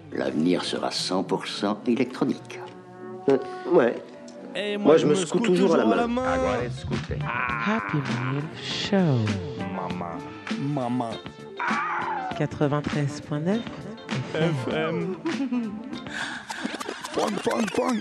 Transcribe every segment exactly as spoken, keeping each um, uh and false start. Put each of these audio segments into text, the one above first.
L'avenir sera cent pour cent électronique. Euh, ouais. Et moi, moi, je me secoue toujours à la main. main. Ah, Happy Meal Show. Maman. Maman. quatre-vingt-treize neuf F M. Pong, pong, pong.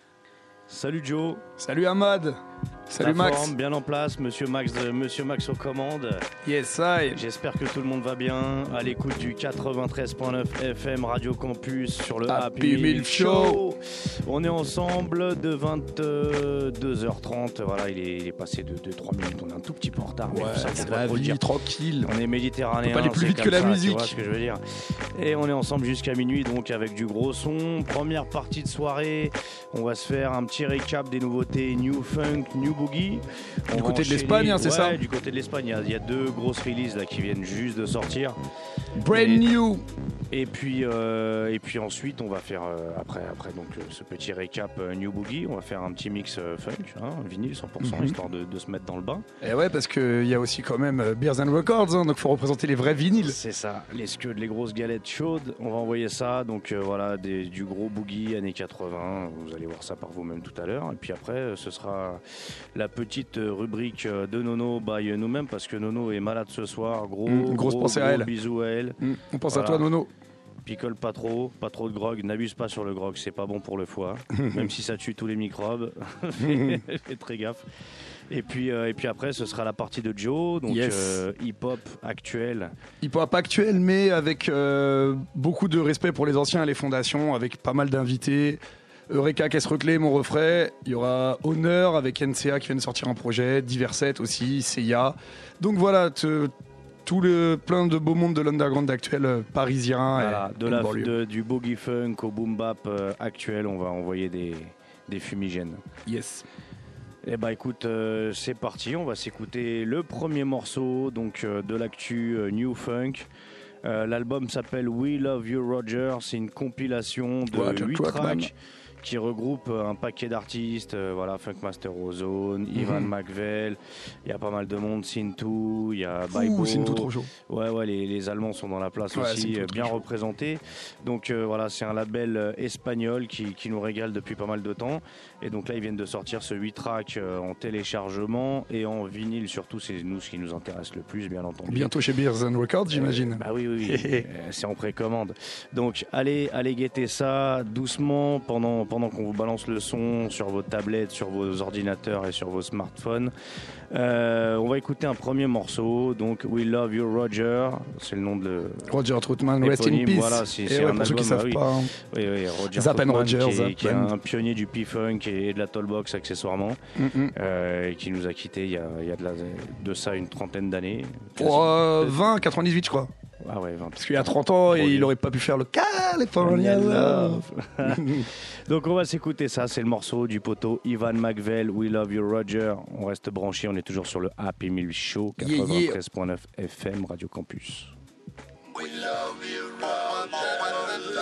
Salut Joe. Salut Ahmad. Salut La Max. Forme, bien en place, Monsieur Max, de, Monsieur Max aux commandes. Yes, I. J'espère que tout le monde va bien. À l'écoute du quatre-vingt-treize neuf F M Radio Campus sur le Happy, Happy Meal Show. Show. On est ensemble de vingt-deux heures trente. Voilà, il est, il est passé de, de trois minutes. On est un tout petit peu en retard. Ouais, mais ça, c'est la vie, dire. Tranquille. On est méditerranéen. On peut pas aller plus vite que ça, la musique. Tu vois ce que je veux dire. Et on est ensemble jusqu'à minuit, donc avec du gros son. Première partie de soirée. On va se faire un petit récap des nouveautés New Funk, New Boogie. Du côté de l'Espagne, hein, c'est ouais, ça? Du côté de l'Espagne, il y, a, il y a deux grosses releases là qui viennent juste de sortir. Brand et, new. Et puis, euh, et puis ensuite, on va faire euh, après, après donc euh, ce petit récap euh, New Boogie. On va faire un petit mix euh, funk, hein, vinyle cent pour cent, mm-hmm. histoire de, de se mettre dans le bain. Et ouais, parce que il y a aussi quand même euh, Beers and Records, hein, donc faut représenter les vrais vinyles. C'est ça, les scuds, les grosses galettes chaudes. On va envoyer ça, donc euh, voilà, des, du gros boogie années quatre-vingts. Vous allez voir ça par vous-même tout à l'heure. Et puis après, ce sera la petite rubrique de Nono by nous-mêmes, parce que Nono est malade ce soir. Gros, mmh, grosse gros, pensée gros à elle. Bisous à elle. Mmh, on pense voilà. à toi, Nono. Picole pas trop, pas trop de grog, n'abuse pas sur le grog, c'est pas bon pour le foie, même si ça tue tous les microbes. Fais très gaffe. Et puis, euh, et puis après, ce sera la partie de Joe, donc yes. euh, hip-hop actuel. Hip-hop actuel, mais avec euh, beaucoup de respect pour les anciens et les fondations, avec pas mal d'invités. Eureka, Caisse Reclé, Mon Refrain. Il y aura Honneur avec N C A qui vient de sortir un projet, Diverset aussi, C I A. Donc voilà, te, tout le plein de beau monde de l'underground actuel euh, parisien. Voilà, et, de et la, de, de, du boogie funk au boom bap euh, actuel, on va envoyer des, des fumigènes. Yes. Eh bah écoute, euh, c'est parti, on va s'écouter le premier morceau donc euh, de l'actu euh, New Funk. Euh, l'album s'appelle We Love You Roger, c'est une compilation de huit tracks qui regroupe un paquet d'artistes, euh, voilà, Funkmaster Ozone, mm-hmm. Ivan McVell, il y a pas mal de monde, Sintu, il y a Baibo. Sintu trop chaud. Ouais, ouais, les, les Allemands sont dans la place ouais, aussi, bien représentés. Donc euh, voilà, c'est un label euh, espagnol qui, qui nous régale depuis pas mal de temps. Et donc là, ils viennent de sortir ce huit tracks euh, en téléchargement et en vinyle surtout, c'est nous ce qui nous intéresse le plus, bien entendu. Bientôt chez Beers and Records, j'imagine. Euh, bah oui, oui, oui. C'est en précommande. Donc allez, allez guetter ça doucement pendant pendant qu'on vous balance le son sur vos tablettes, sur vos ordinateurs et sur vos smartphones. Euh, on va écouter un premier morceau, donc We Love You Roger, c'est le nom de Roger Troutman, Rest in Peace. Voilà, c'est, c'est ouais, un pour album, ceux qui savent oui. pas. Hein. Oui, oui, Roger Zappen Troutman, Roger, qui, est, Zappen. qui est un pionnier du P-Funk et de la Tollbox accessoirement, mm-hmm. euh, et qui nous a quittés il y a, il y a de, la, de ça une trentaine d'années. Pour euh, vingt, quatre-vingt-dix-huit je crois. Ah ouais, vingt. Parce qu'il y a trente ans, et il aurait pas pu faire le California Love. Donc on va s'écouter ça, c'est le morceau du poteau Ivan McVell, We Love You Roger. On reste branché, on est toujours sur le Happy Meal Show, quatre-vingt-treize neuf F M Radio Campus. We love you, Roger.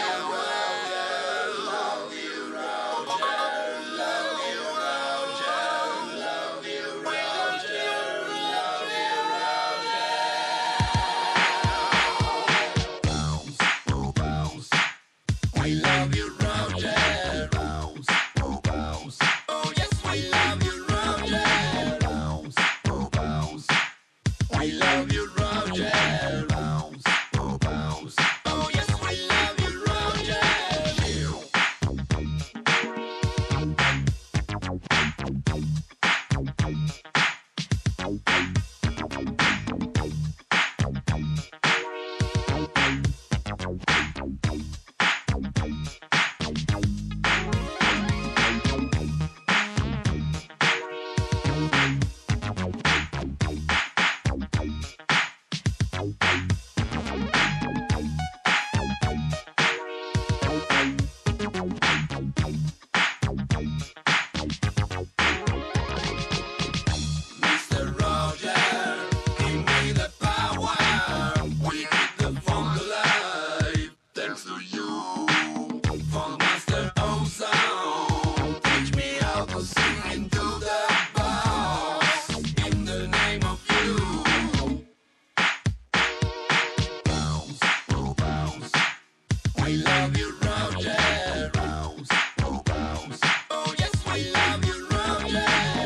We love you, Roger. Bounce, bounce. Oh yes, we love you, Roger. Bounce, bounce. We love you, Roger. Bounce, bounce. Oh yes, we love you, Roger. We love you, Roger. Oh yes, we love you, Roger.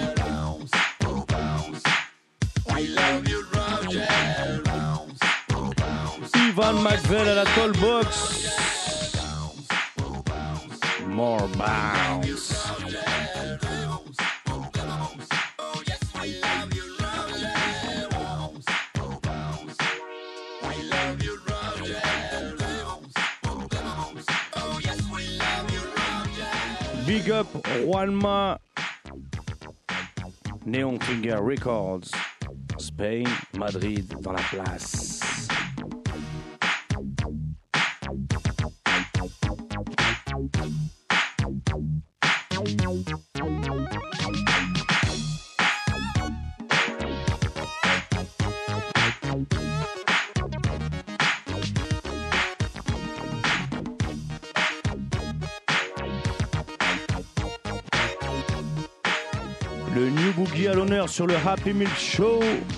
We love you, Roger. Ivan McVell à la Tollbox. More bounce. Big up Juanma. Neon Finger Records. Spain, Madrid dans la place. Le New Boogie à l'honneur sur le Happy Milk Show.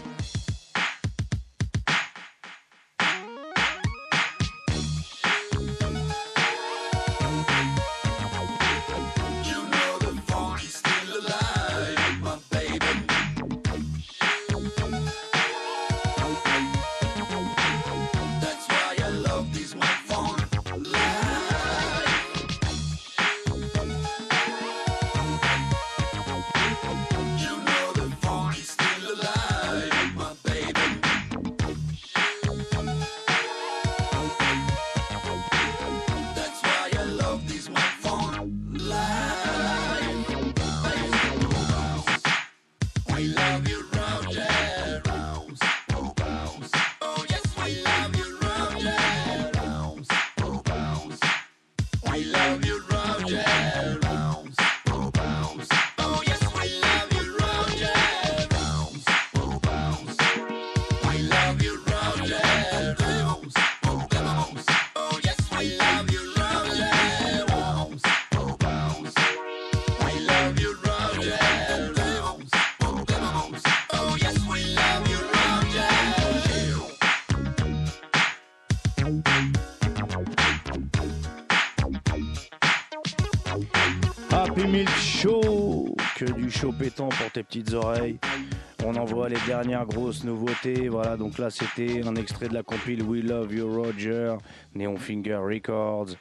Happy Milk Show, que du chaud pétant pour tes petites oreilles. On envoie les dernières grosses nouveautés. Voilà, donc là c'était un extrait de la compile We Love You Roger, Neon Finger Records.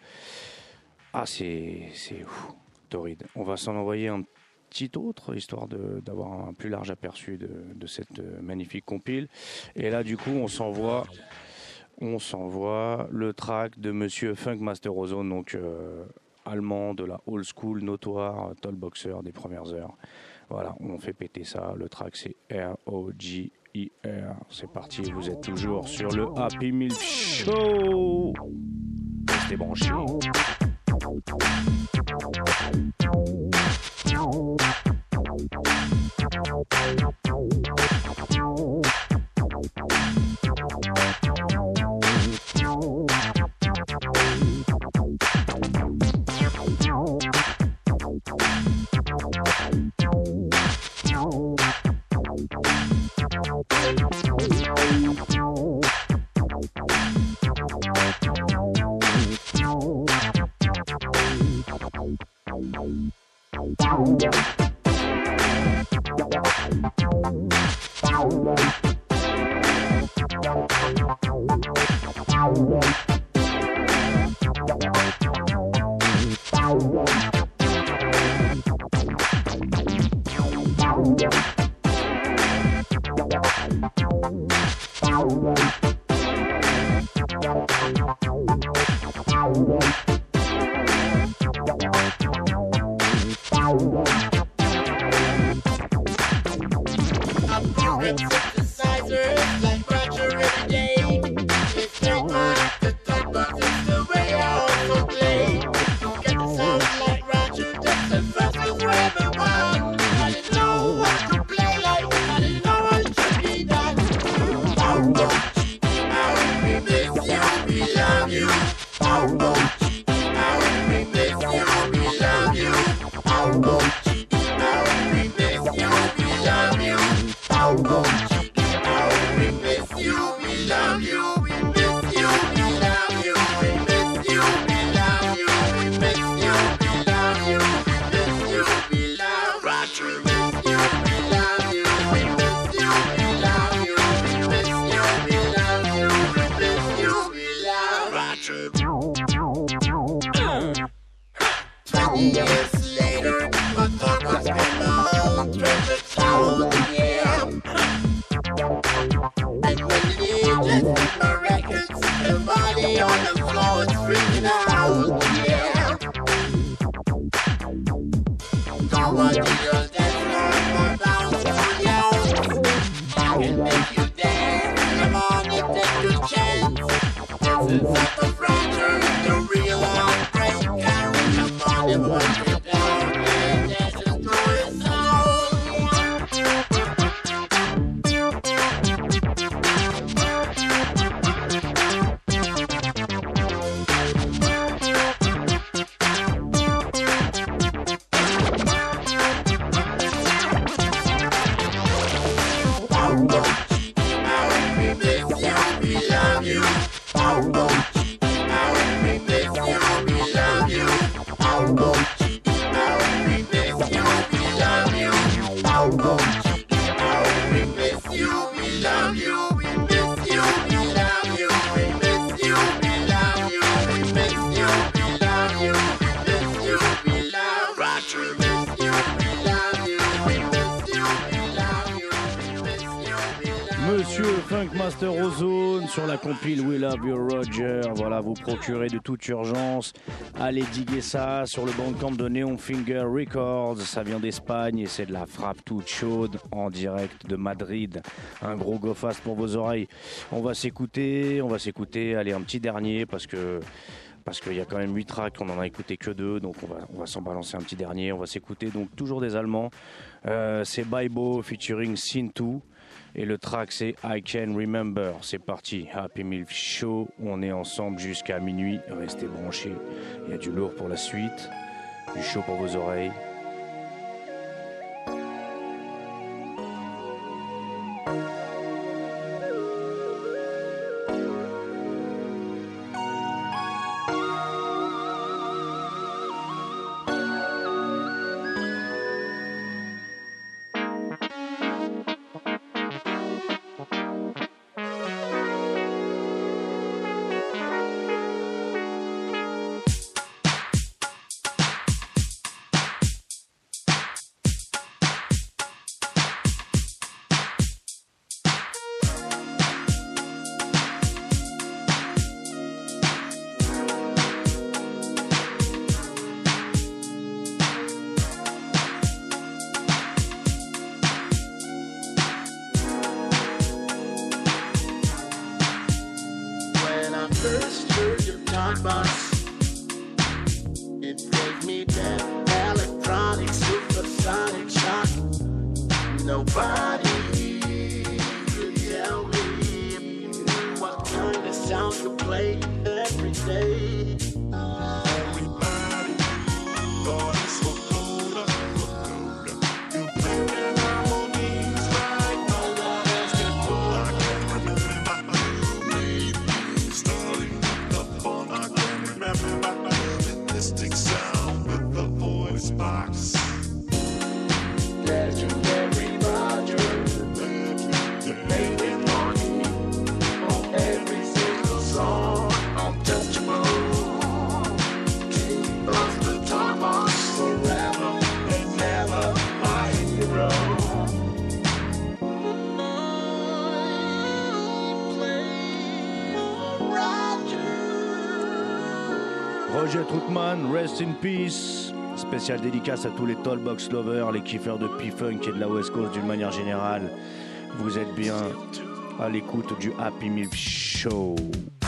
Ah, c'est c'est ouf, torride. On va s'en envoyer un petit autre, histoire de, d'avoir un plus large aperçu de, de cette magnifique compile. Et là, du coup, on s'envoie, on s'envoie le track de Monsieur Funk Master Ozone, donc euh, allemand de la old school notoire, Tollboxer des premières heures. Voilà, on fait péter ça. Le track, c'est R O G E R. C'est parti, vous êtes toujours sur le Happy Milk Show. Restez branchés. We love you, we miss you, we love you, we miss you, we Twenty years later, my thought was alone, treasure trove, yeah. And when the D Js hit my records, everybody on the floor is freaking out, yeah. Don't want the girls that run my bounce to yours. I can make you dance, come on and take your chance. This is not the fracture, the real heartbreak. Come on and watch it down, and dance and throw it Funkmaster Ozone sur la compile We Love You Roger. Voilà, vous procurez de toute urgence. Allez diguer ça sur le bandcamp de Neon Finger Records. Ça vient d'Espagne et c'est de la frappe toute chaude en direct de Madrid. Un gros go fast pour vos oreilles. On va s'écouter, on va s'écouter. Allez, un petit dernier parce que parce qu'il y a quand même huit tracks, on en a écouté que deux, donc on va, on va s'en balancer un petit dernier. On va s'écouter donc toujours des Allemands. Euh, c'est Baibo featuring Sintu. Et le track c'est I Can Remember. C'est parti, Happy Milf Show. On est ensemble jusqu'à minuit. Restez branchés. Il y a du lourd pour la suite. Du chaud pour vos oreilles. first heard your talk box, it gave me that electronic supersonic shock. Nobody could tell me what kind of sound you play every day. Everybody thought it's so cool, so cool. You play the harmonies like no one else can pull. I can't remember you made me starting the phone. I can't remember the mystic sound with the voice box. Legendary Roger, making money on every single song. Untouchable, keep us the time box forever and never, my hero. Roger Troutman, rest in peace. Spécial dédicace à tous les Tallbox lovers, les kiffeurs de P-Funk et de la West Coast d'une manière générale. Vous êtes bien à l'écoute du Happy Milf Show.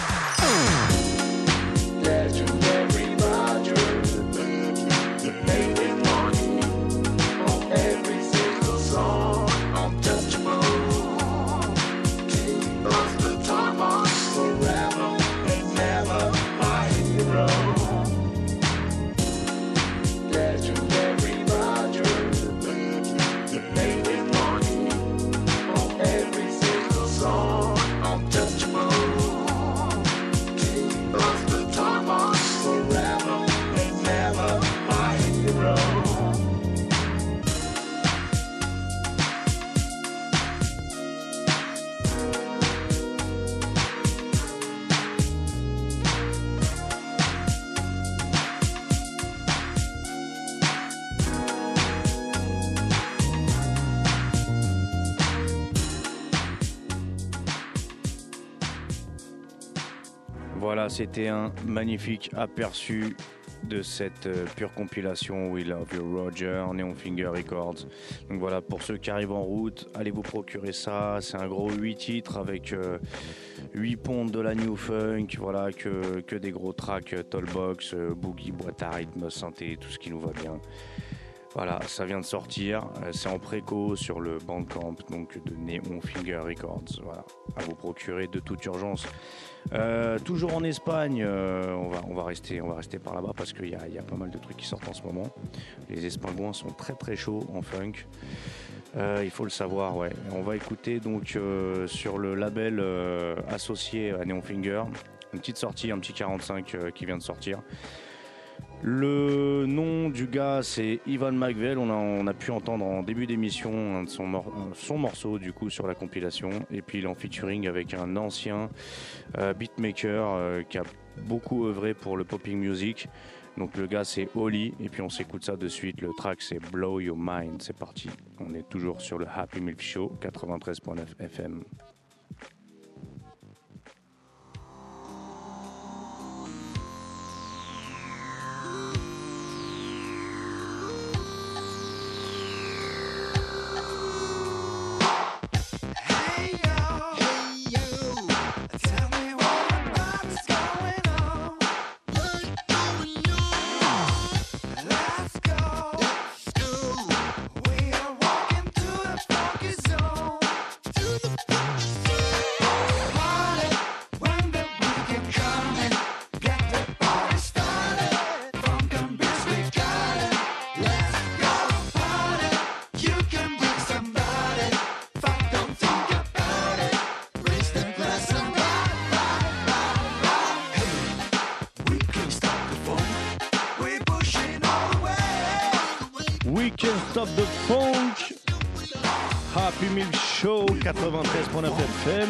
Legendary Roger, making money on every single song. Untouchable, keep us the time box forever and never, my hero. Legendary Roger, making money on every single song. Untouchable, keep Voilà, c'était un magnifique aperçu de cette euh, pure compilation We Love You Roger, Neon Finger Records. Donc voilà, pour ceux qui arrivent en route, allez vous procurer ça. C'est un gros huit titres avec euh, huit pontes de la New Funk, voilà, que, que des gros tracks, euh, Tollbox, euh, Boogie, boîte à rythme, synthé, tout ce qui nous va bien. Voilà, ça vient de sortir, euh, c'est en préco sur le Bandcamp donc de Neon Finger Records. Voilà, à vous procurer de toute urgence. Euh, toujours en Espagne, euh, on va on va rester on va rester par là-bas parce qu'il y a il y a pas mal de trucs qui sortent en ce moment. Les Espingouins sont très très chauds en funk. Euh, il faut le savoir, ouais. On va écouter donc euh, sur le label euh, associé à Neon Finger une petite sortie, un petit quarante-cinq euh, qui vient de sortir. Le nom du gars c'est Ivan McVell, on a, on a pu entendre en début d'émission un de son, mor- son morceau du coup sur la compilation, et puis il est en featuring avec un ancien euh, beatmaker euh, qui a beaucoup œuvré pour le popping music. Donc le gars c'est Oli, et puis on s'écoute ça de suite. Le track c'est Blow Your Mind, c'est parti. On est toujours sur le Happy Milk Show quatre-vingt-treize virgule neuf F M. Stop the Funk, Happy Milk Show quatre-vingt-treize virgule neuf F M.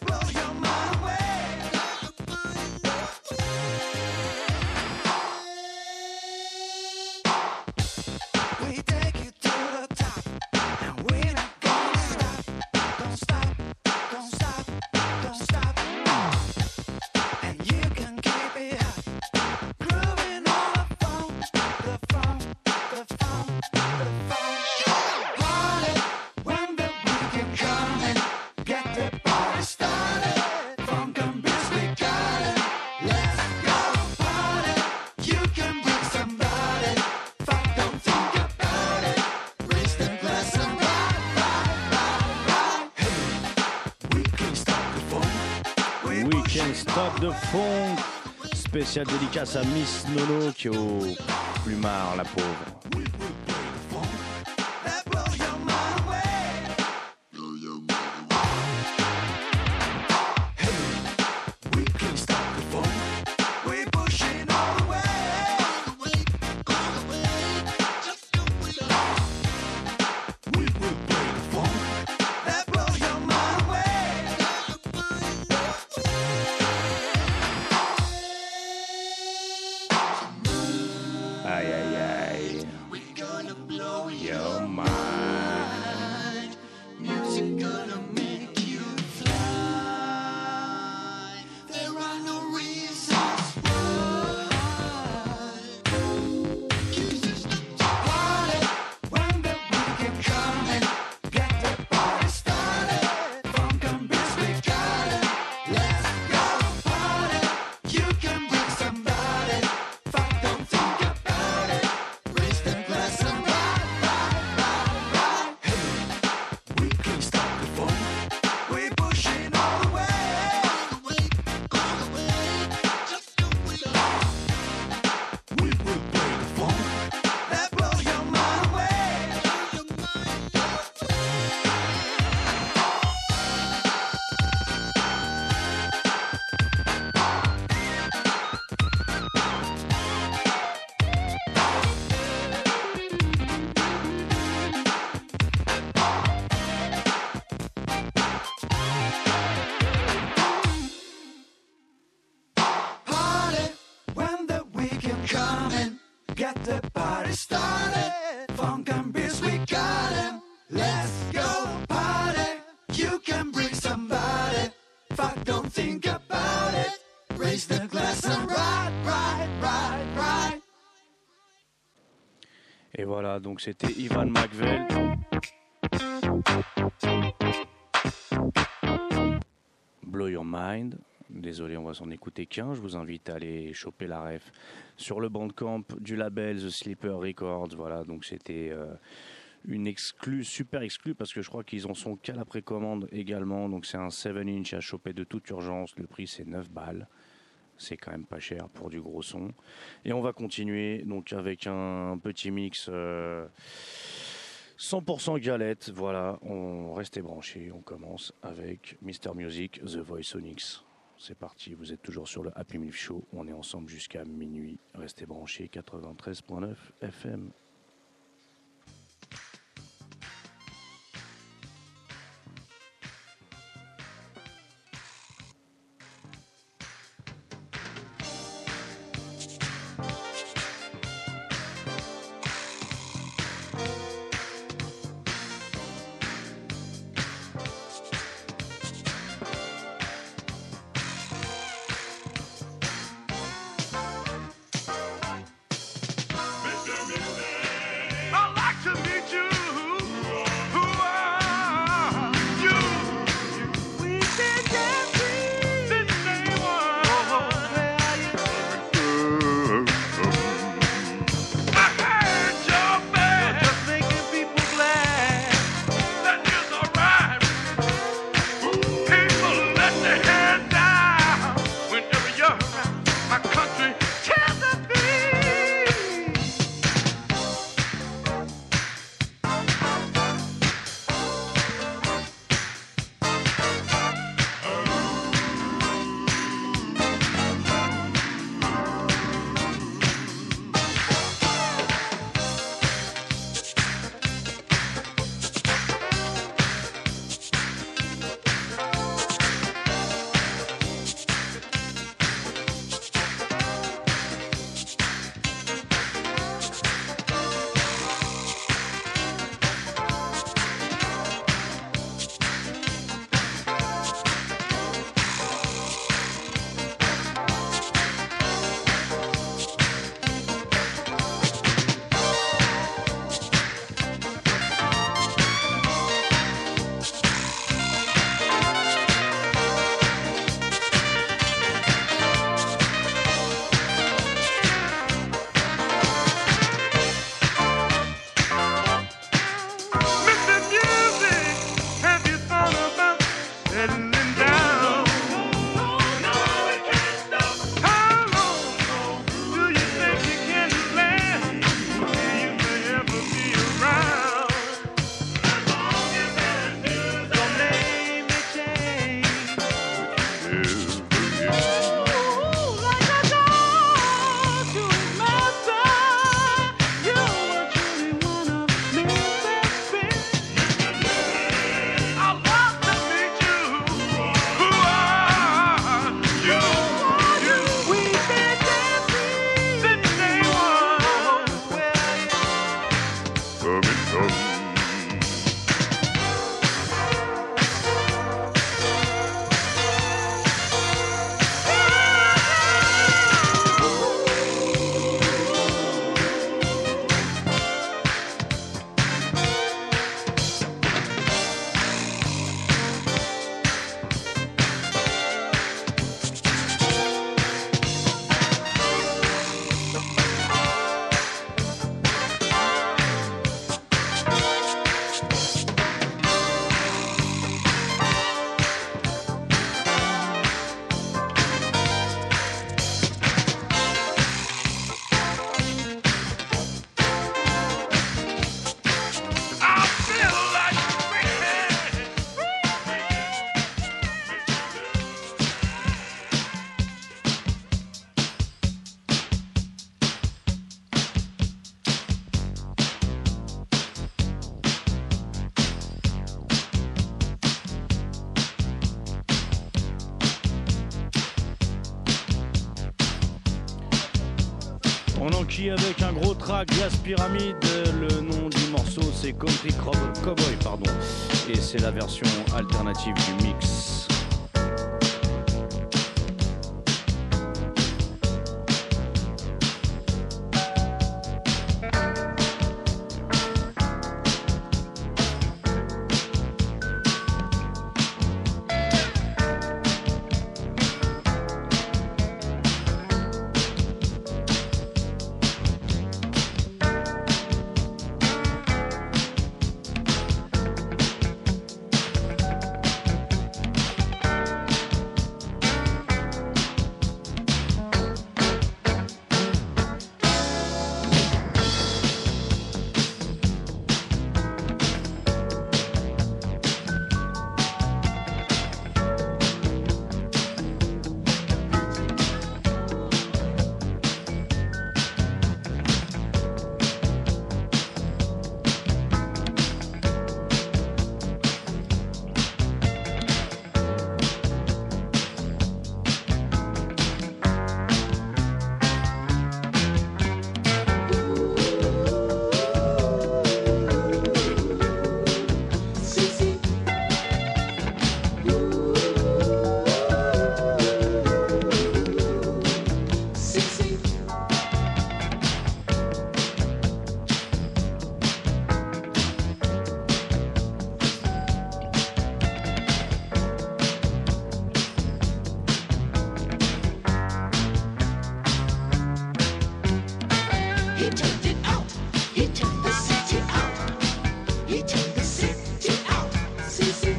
Stop the Funk, spécial dédicace à Miss Nono qui est au plumard, la pauvre. Raise the glass. Et voilà, donc c'était Ivan McVell. Blow Your Mind. Désolé, on va s'en écouter qu'un. Je vous invite à aller choper la ref sur le bandcamp du label The Sleeper Records. Voilà, donc c'était euh, une exclue, super exclue, parce que je crois qu'ils en sont qu'à la précommande également. Donc c'est un sept inch à choper de toute urgence. Le prix c'est neuf balles. C'est quand même pas cher pour du gros son. Et on va continuer donc avec un petit mix euh, cent pour cent galette. Voilà, on restez branchés. On commence avec Mister Music, The Voiceonics. C'est parti, vous êtes toujours sur le Happy Milf Show. On est ensemble jusqu'à minuit. Restez branchés, quatre-vingt-treize neuf F M. On enquille avec un gros track Gas Pyramid. Le nom du morceau c'est Country Cowboy, pardon. Et c'est la version alternative du mix. He took it out. He took the city out. He took the city out. See, see.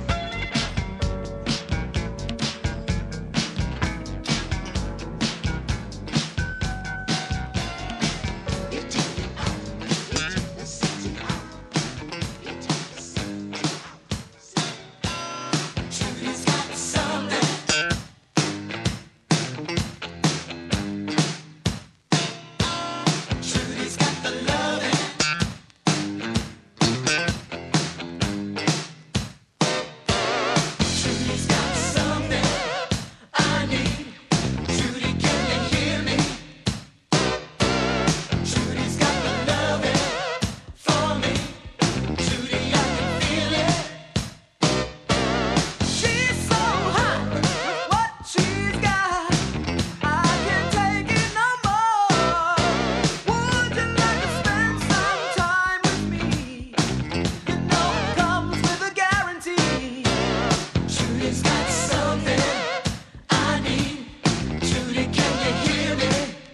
He took it out. He took the city out. He took the city out. Trudy's got something. Trudy's got the loving. Trudy's got something I need. Trudy, can you hear me? Trudy's got the loving for me. Trudy, I can feel it. She's so hot with what she's got. I can't take it no more. Would you like to spend some time with me? You know it comes with a guarantee. Trudy's got something I need. Trudy, can you hear me?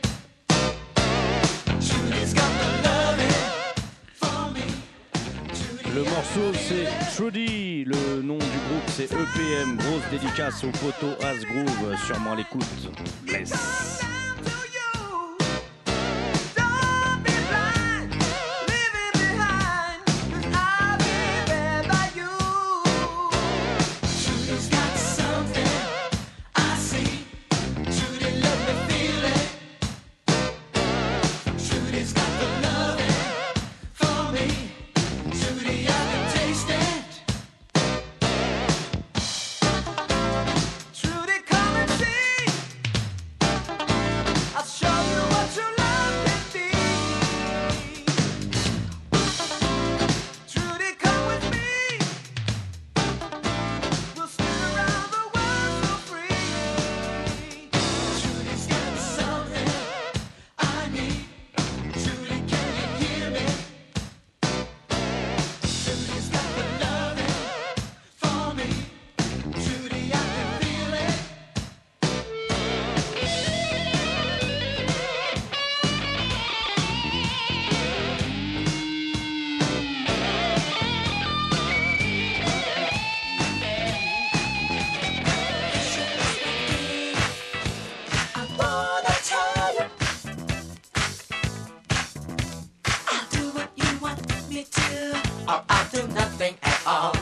Trudy's got the loving for me. Le morceau c'est Trudy, le nom du groupe c'est E P M, grosse dédicace au poteau As Groove, sûrement à l'écoute. Bless. Don't be blind, leave it behind, 'cause I'll be there by you. Trudy's got something I see. Trudy, let me feel it. Trudy's got the loving for me. Trudy, I can taste it. Trudy, come and see. I'll show you what your love can be. Trudy, come with me. We'll spin around the world so free. Trudy's got something I need. Trudy, can you hear me? Trudy's got the loving for me. Trudy, I can feel it. I wanna tell you, I'll do what you want me to, or I'll do nothing at all.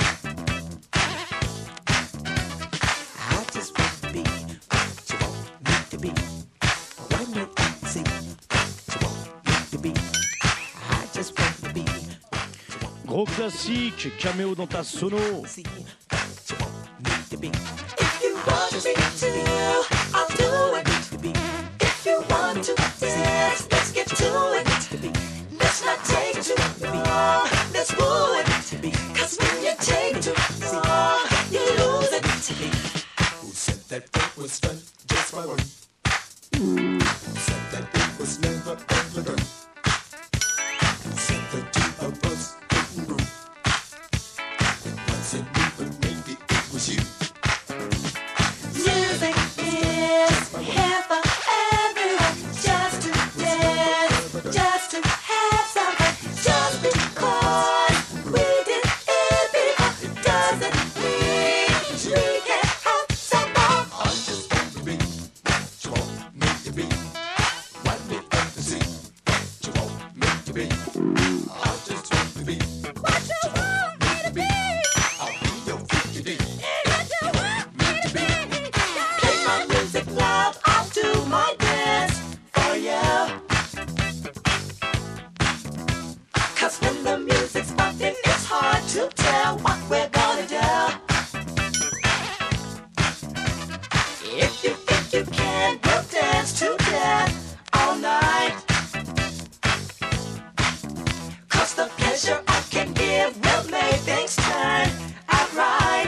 I just want to be what you want me to be. When you see what you want me to be, I just want to be Gros classique, caméo dans ta sono. see what you want me to be. If you want me to, I'll do it. If you want to dance, let's get to it. Let's not take too long, let's woo it. Cause when you take too long, you lose it. Who said that it was fun just for one? Who said that it was never ever done? Who said the two of us couldn't grow? It wasn't me, but maybe it was you. Music is here for everyone. Just to dance, just to have some fun. Just because we did it before doesn't mean we can't have some more. I just want to be what you want me to be. What me up to see what you want me to be. I just want to be What you want me to be? I'll be your freaky D. What you want me to be? Play my music loud, I'll do my best for you. Cause when the music's bumping, it's hard to tell what we're gonna do. If you think you can, we'll dance to death all night. Cause the pleasure I can give will make things turn out right.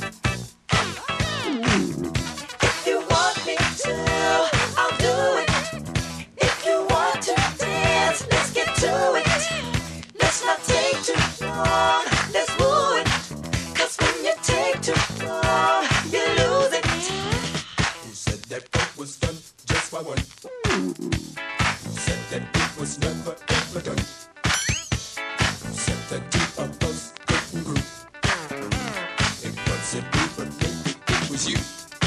If you want me to, I'll do it. If you want to dance, let's get to it. Let's not take too long, let's woo it. Cause when you take too long, you lose it. Who said that it was fun just for one? Who said that it was was never ever done. Set that to a buzz, cutting groove. It wasn't me, but maybe it was you.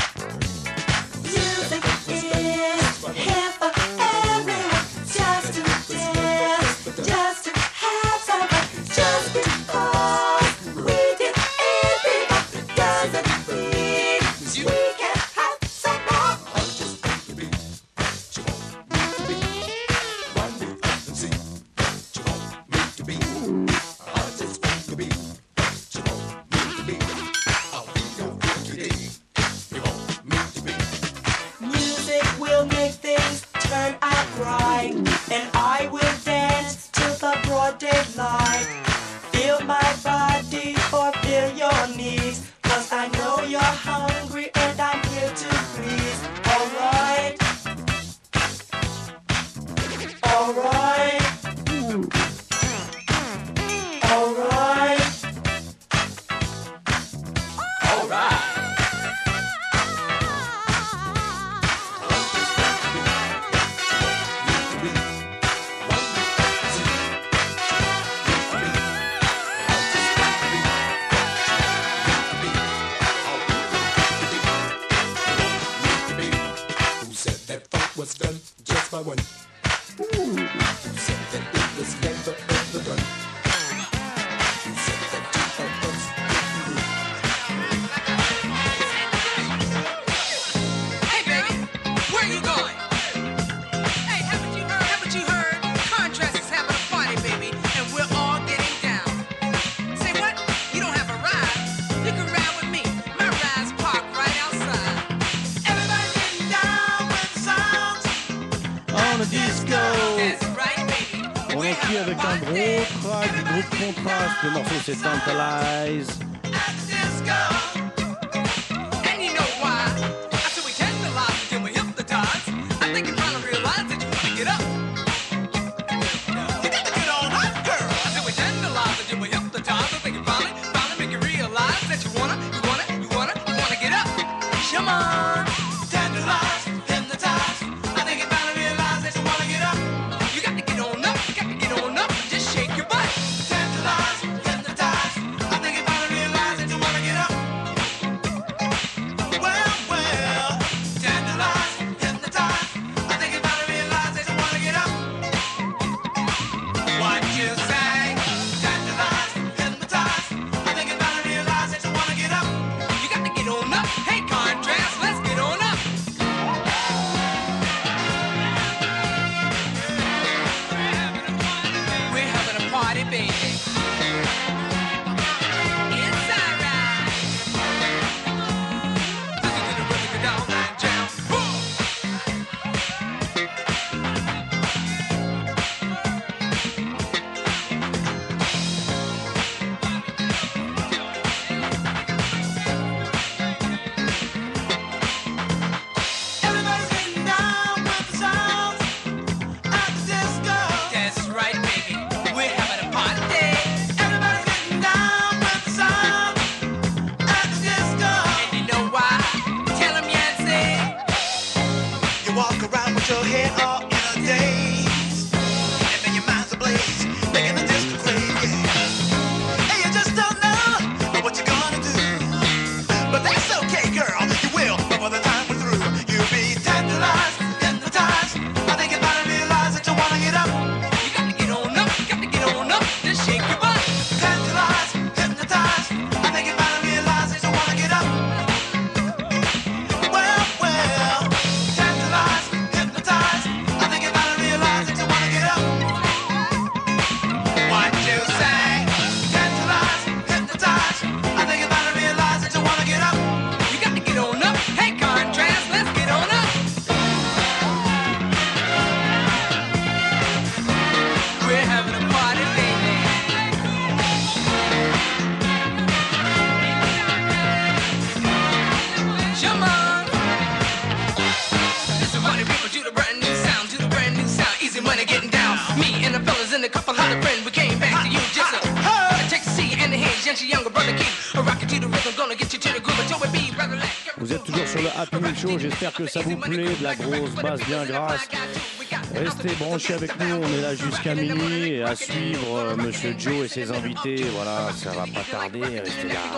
Music is here for everyone, just to dance, just to have some fun, just because we did it before doesn't mean we can't have some more. I just want to be what you want me to be. Run me up and see what you want me to be. I just want to be what you want me to be. I'll be your freaky day. You want me to be. Music will make things turn out right, and I will dance till the broad daylight. Feel my body or feel your needs, 'cause I know you're hungry and I'm here to please. Alright, alright, alright, alright. Who said that funk was done just by one? Who said that it was never ever done? Who said that two of us couldn't do? Hey, baby, where you going? Hey, haven't you heard? Haven't you heard? Contrast is having a party, baby, and we're all getting down. Say what? You don't have a ride? You can ride with me. My ride's parked right outside. Everybody getting down with the sounds. On a disco. That's right, baby. On We're enquille having avec a un party gros track du groupe Contrast. Le morceau c'est Tantalize. at the disco. And you know why? I said we tantalize until we hypnotize. I think you finally realize that you want to get up. You got to get on up, girl. I said we tantalize until we hypnotize. I think you finally, finally make you realize that you wanna, you wanna, you wanna, you wanna get up. Come on, tantalize, hypnotize. I think you finally realize that you wanna get up. You got to get on up, you got to get on up, and just shake your butt. Tantalize, hypnotize. I think you finally realize that you wanna get up. Well, well, tantalize, hypnotize. I think you finally realize that you wanna get up. What you say? Tantalize, hypnotize. I think you finally realize that you wanna get up. You got to get on up. Hey, Contrast, let's get on up. We're having a party, baby. It's alright. Listen to the rhythm, the down and jam. Boom. Everybody's getting down with the sounds at the disco. That's right, baby. We're having a party. Everybody's getting down with the sounds at the disco. And you know why? Tell 'em, Yancy. You walk around with your head all in a daze, and then your mind's ablaze, making the disco crazy. And you just don't know what you're gonna do. But that's okay, girl, you will before the time we're through. You'll be tantalized, hypnotized. I think you finally realize that you wanna get up. You got to get on up. You got to get on up. Just shake your butt. Tantalized, hypnotized. I think you finally realize that you wanna get up. Well, well, tantalized, hypnotized. I think you finally realize that you wanna get up. What you say? Tantalized, hypnotized. I think you finally realize that you wanna get up. You got to get on up. Hey, Contrast, let's get on up. We're having a party, baby. Come on. Listen, money people, do the brand new sound, do the brand new sound. Easy money getting down. Me and the fellas and a couple other friends, we came back to you just a take a seat and the hands, young, younger brother keep a rocket to the rhythm, gonna get you to the groove until we be brother like. Vous êtes toujours sur le Happy Meal Show, j'espère que ça vous plaît, de la grosse basse bien grasse. Restez branchés avec nous, on est là jusqu'à minuit et à suivre euh, Monsieur Joe et ses invités. Voilà, ça va pas tarder, restez là.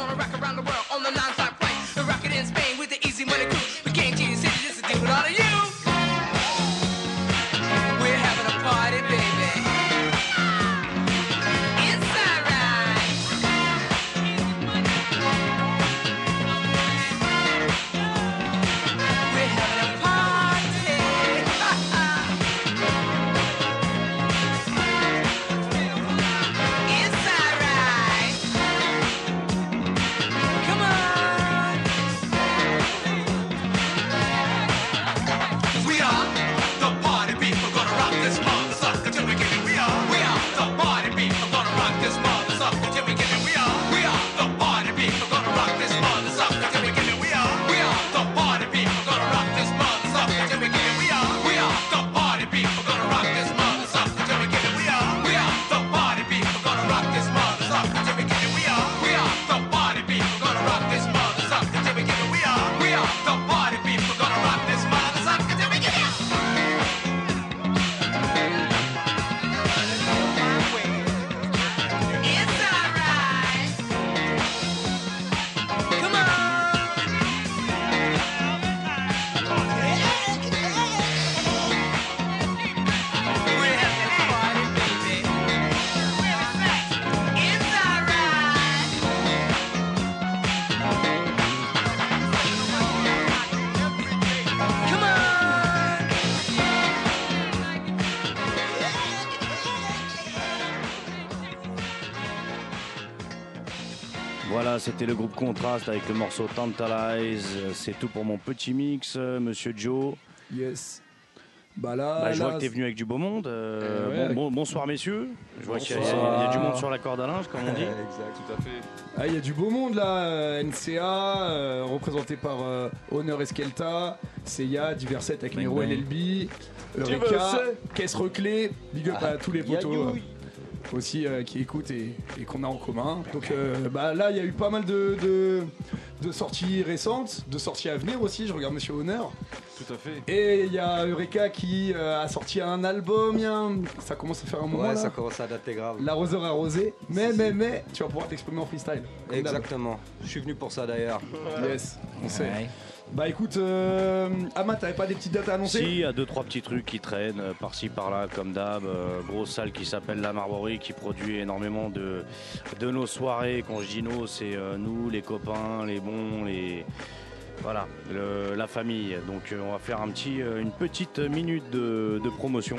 Voilà, c'était le groupe Contrast avec le morceau Tantalize. C'est tout pour mon petit mix, euh, Monsieur Joe. Yes. Bah là, Bah, je là, vois que t'es venu avec du beau monde. Euh, Euh, ouais, bon- bon- bonsoir messieurs. Je vois qu'il y, a- Bonsoir. il y a du monde sur la corde à linge, comme on dit. Exact, tout à fait. Ah, il y a du beau monde là, euh, N C A, euh, représenté par euh, Honor Eskelta, Seiya, Diverset avec Bang Miro bang. L L B, Eureka, Diverset. Caisse Reclé, big up Ah, à tous les potos Yayou. euh, aussi euh, qui écoutent et, et qu'on a en commun. Donc euh, bah, là, il y a eu pas mal de, de, de sorties récentes, de sorties à venir aussi. Je regarde Monsieur Honor. Tout à fait. Et il y a Eureka qui euh, a sorti un album, il y a un- ça commence à faire un moment Ouais, là. ça commence à dater grave. L'arroseur arrosé, mais mais mais tu vas pouvoir t'exprimer en freestyle. comme d'hab. Exactement. Je suis venu pour ça d'ailleurs. Yes, on sait. Bah écoute, euh, Ama, t'avais pas des petites dates à annoncer? Si, il y a deux trois petits trucs qui traînent euh, par-ci par-là, comme d'hab. Euh, grosse salle qui s'appelle La Marborie, qui produit énormément de, de nos soirées. Quand je dis nos, c'est euh, nous, les copains, les bons, les voilà, le- la famille. Donc euh, on va faire un petit, euh, une petite minute de, de promotion.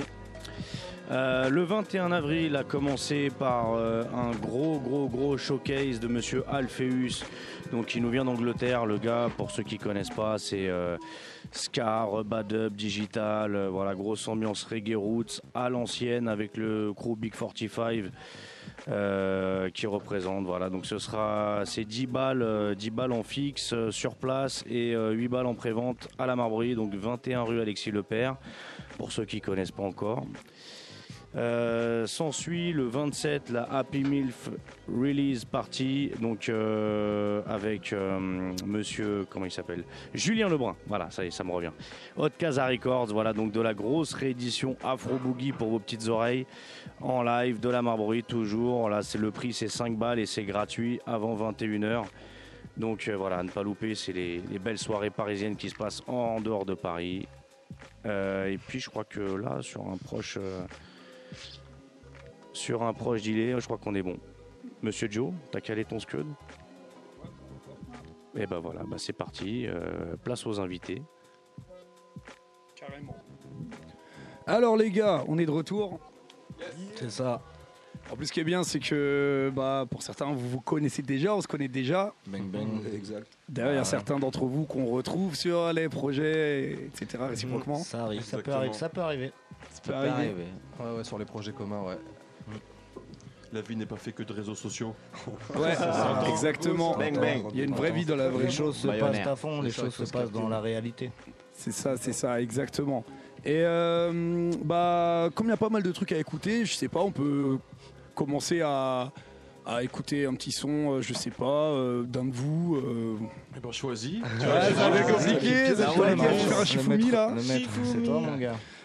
Euh, le vingt et un avril a commencé par euh, un gros gros gros showcase de Monsieur Alpheus, donc qui nous vient d'Angleterre. Le gars, pour ceux qui connaissent pas, c'est euh, Scar, Bad Up, Digital, euh, voilà, grosse ambiance reggae roots à l'ancienne avec le crew Big quarante-cinq euh, qui représente. Voilà, donc ce sera c'est dix balles, euh, dix balles en fixe euh, sur place et euh, huit balles en prévente à la Marborie, donc vingt et un rue Alexis Lepère pour ceux qui connaissent pas encore. Euh, S'ensuit le vingt-sept la Happy Milf Release Party, donc euh, avec euh, monsieur, comment il s'appelle, Julien Lebrun, voilà, ça y est, ça me revient. Hot Casa Records, voilà, donc de la grosse réédition Afro Boogie pour vos petites oreilles en live de la Marborie toujours. Là, c'est le prix, c'est cinq balles et c'est gratuit avant vingt et une heures. Donc euh, voilà, à ne pas louper, c'est les, les belles soirées parisiennes qui se passent en dehors de Paris. Euh, et puis je crois que là, sur un proche euh, sur un proche d'Ilé, je crois qu'on est bon. Monsieur Joe, t'as calé ton scud? Et ben voilà, bah c'est parti. Euh, place aux invités. Carrément. Alors les gars, on est de retour. C'est ça. En plus, ce qui est bien, c'est que bah, pour certains, vous vous connaissez déjà, on se connaît déjà. Bang bang. Exact. D'ailleurs, il y a Ah. certains d'entre vous qu'on retrouve sur les projets, et cetera réciproquement. Ça arrive, ça peut Exactement. arriver. Ça peut arriver. Ça peut arriver. Ouais, ouais, sur les projets communs, ouais. La vie n'est pas faite que de réseaux sociaux. Ouais, ça. exactement. Bang, bang. Il y a une vraie vie dans la vraie Les vie. choses se Bayonnaire. passent à fond, les C'est ça, choses faut se se passent capter. dans la réalité. C'est ça, c'est ça, exactement. Et euh, bah, comme il y a pas mal de trucs à écouter, je sais pas, on peut commencer à, à écouter un petit son, euh, je sais pas, euh, d'un de vous. Euh... Eh ben, choisis. Ouais, ça va être compliqué, ça va être compliqué. Je vais faire un Le Shifumi maître- là. Le maître, c'est toi mon gars.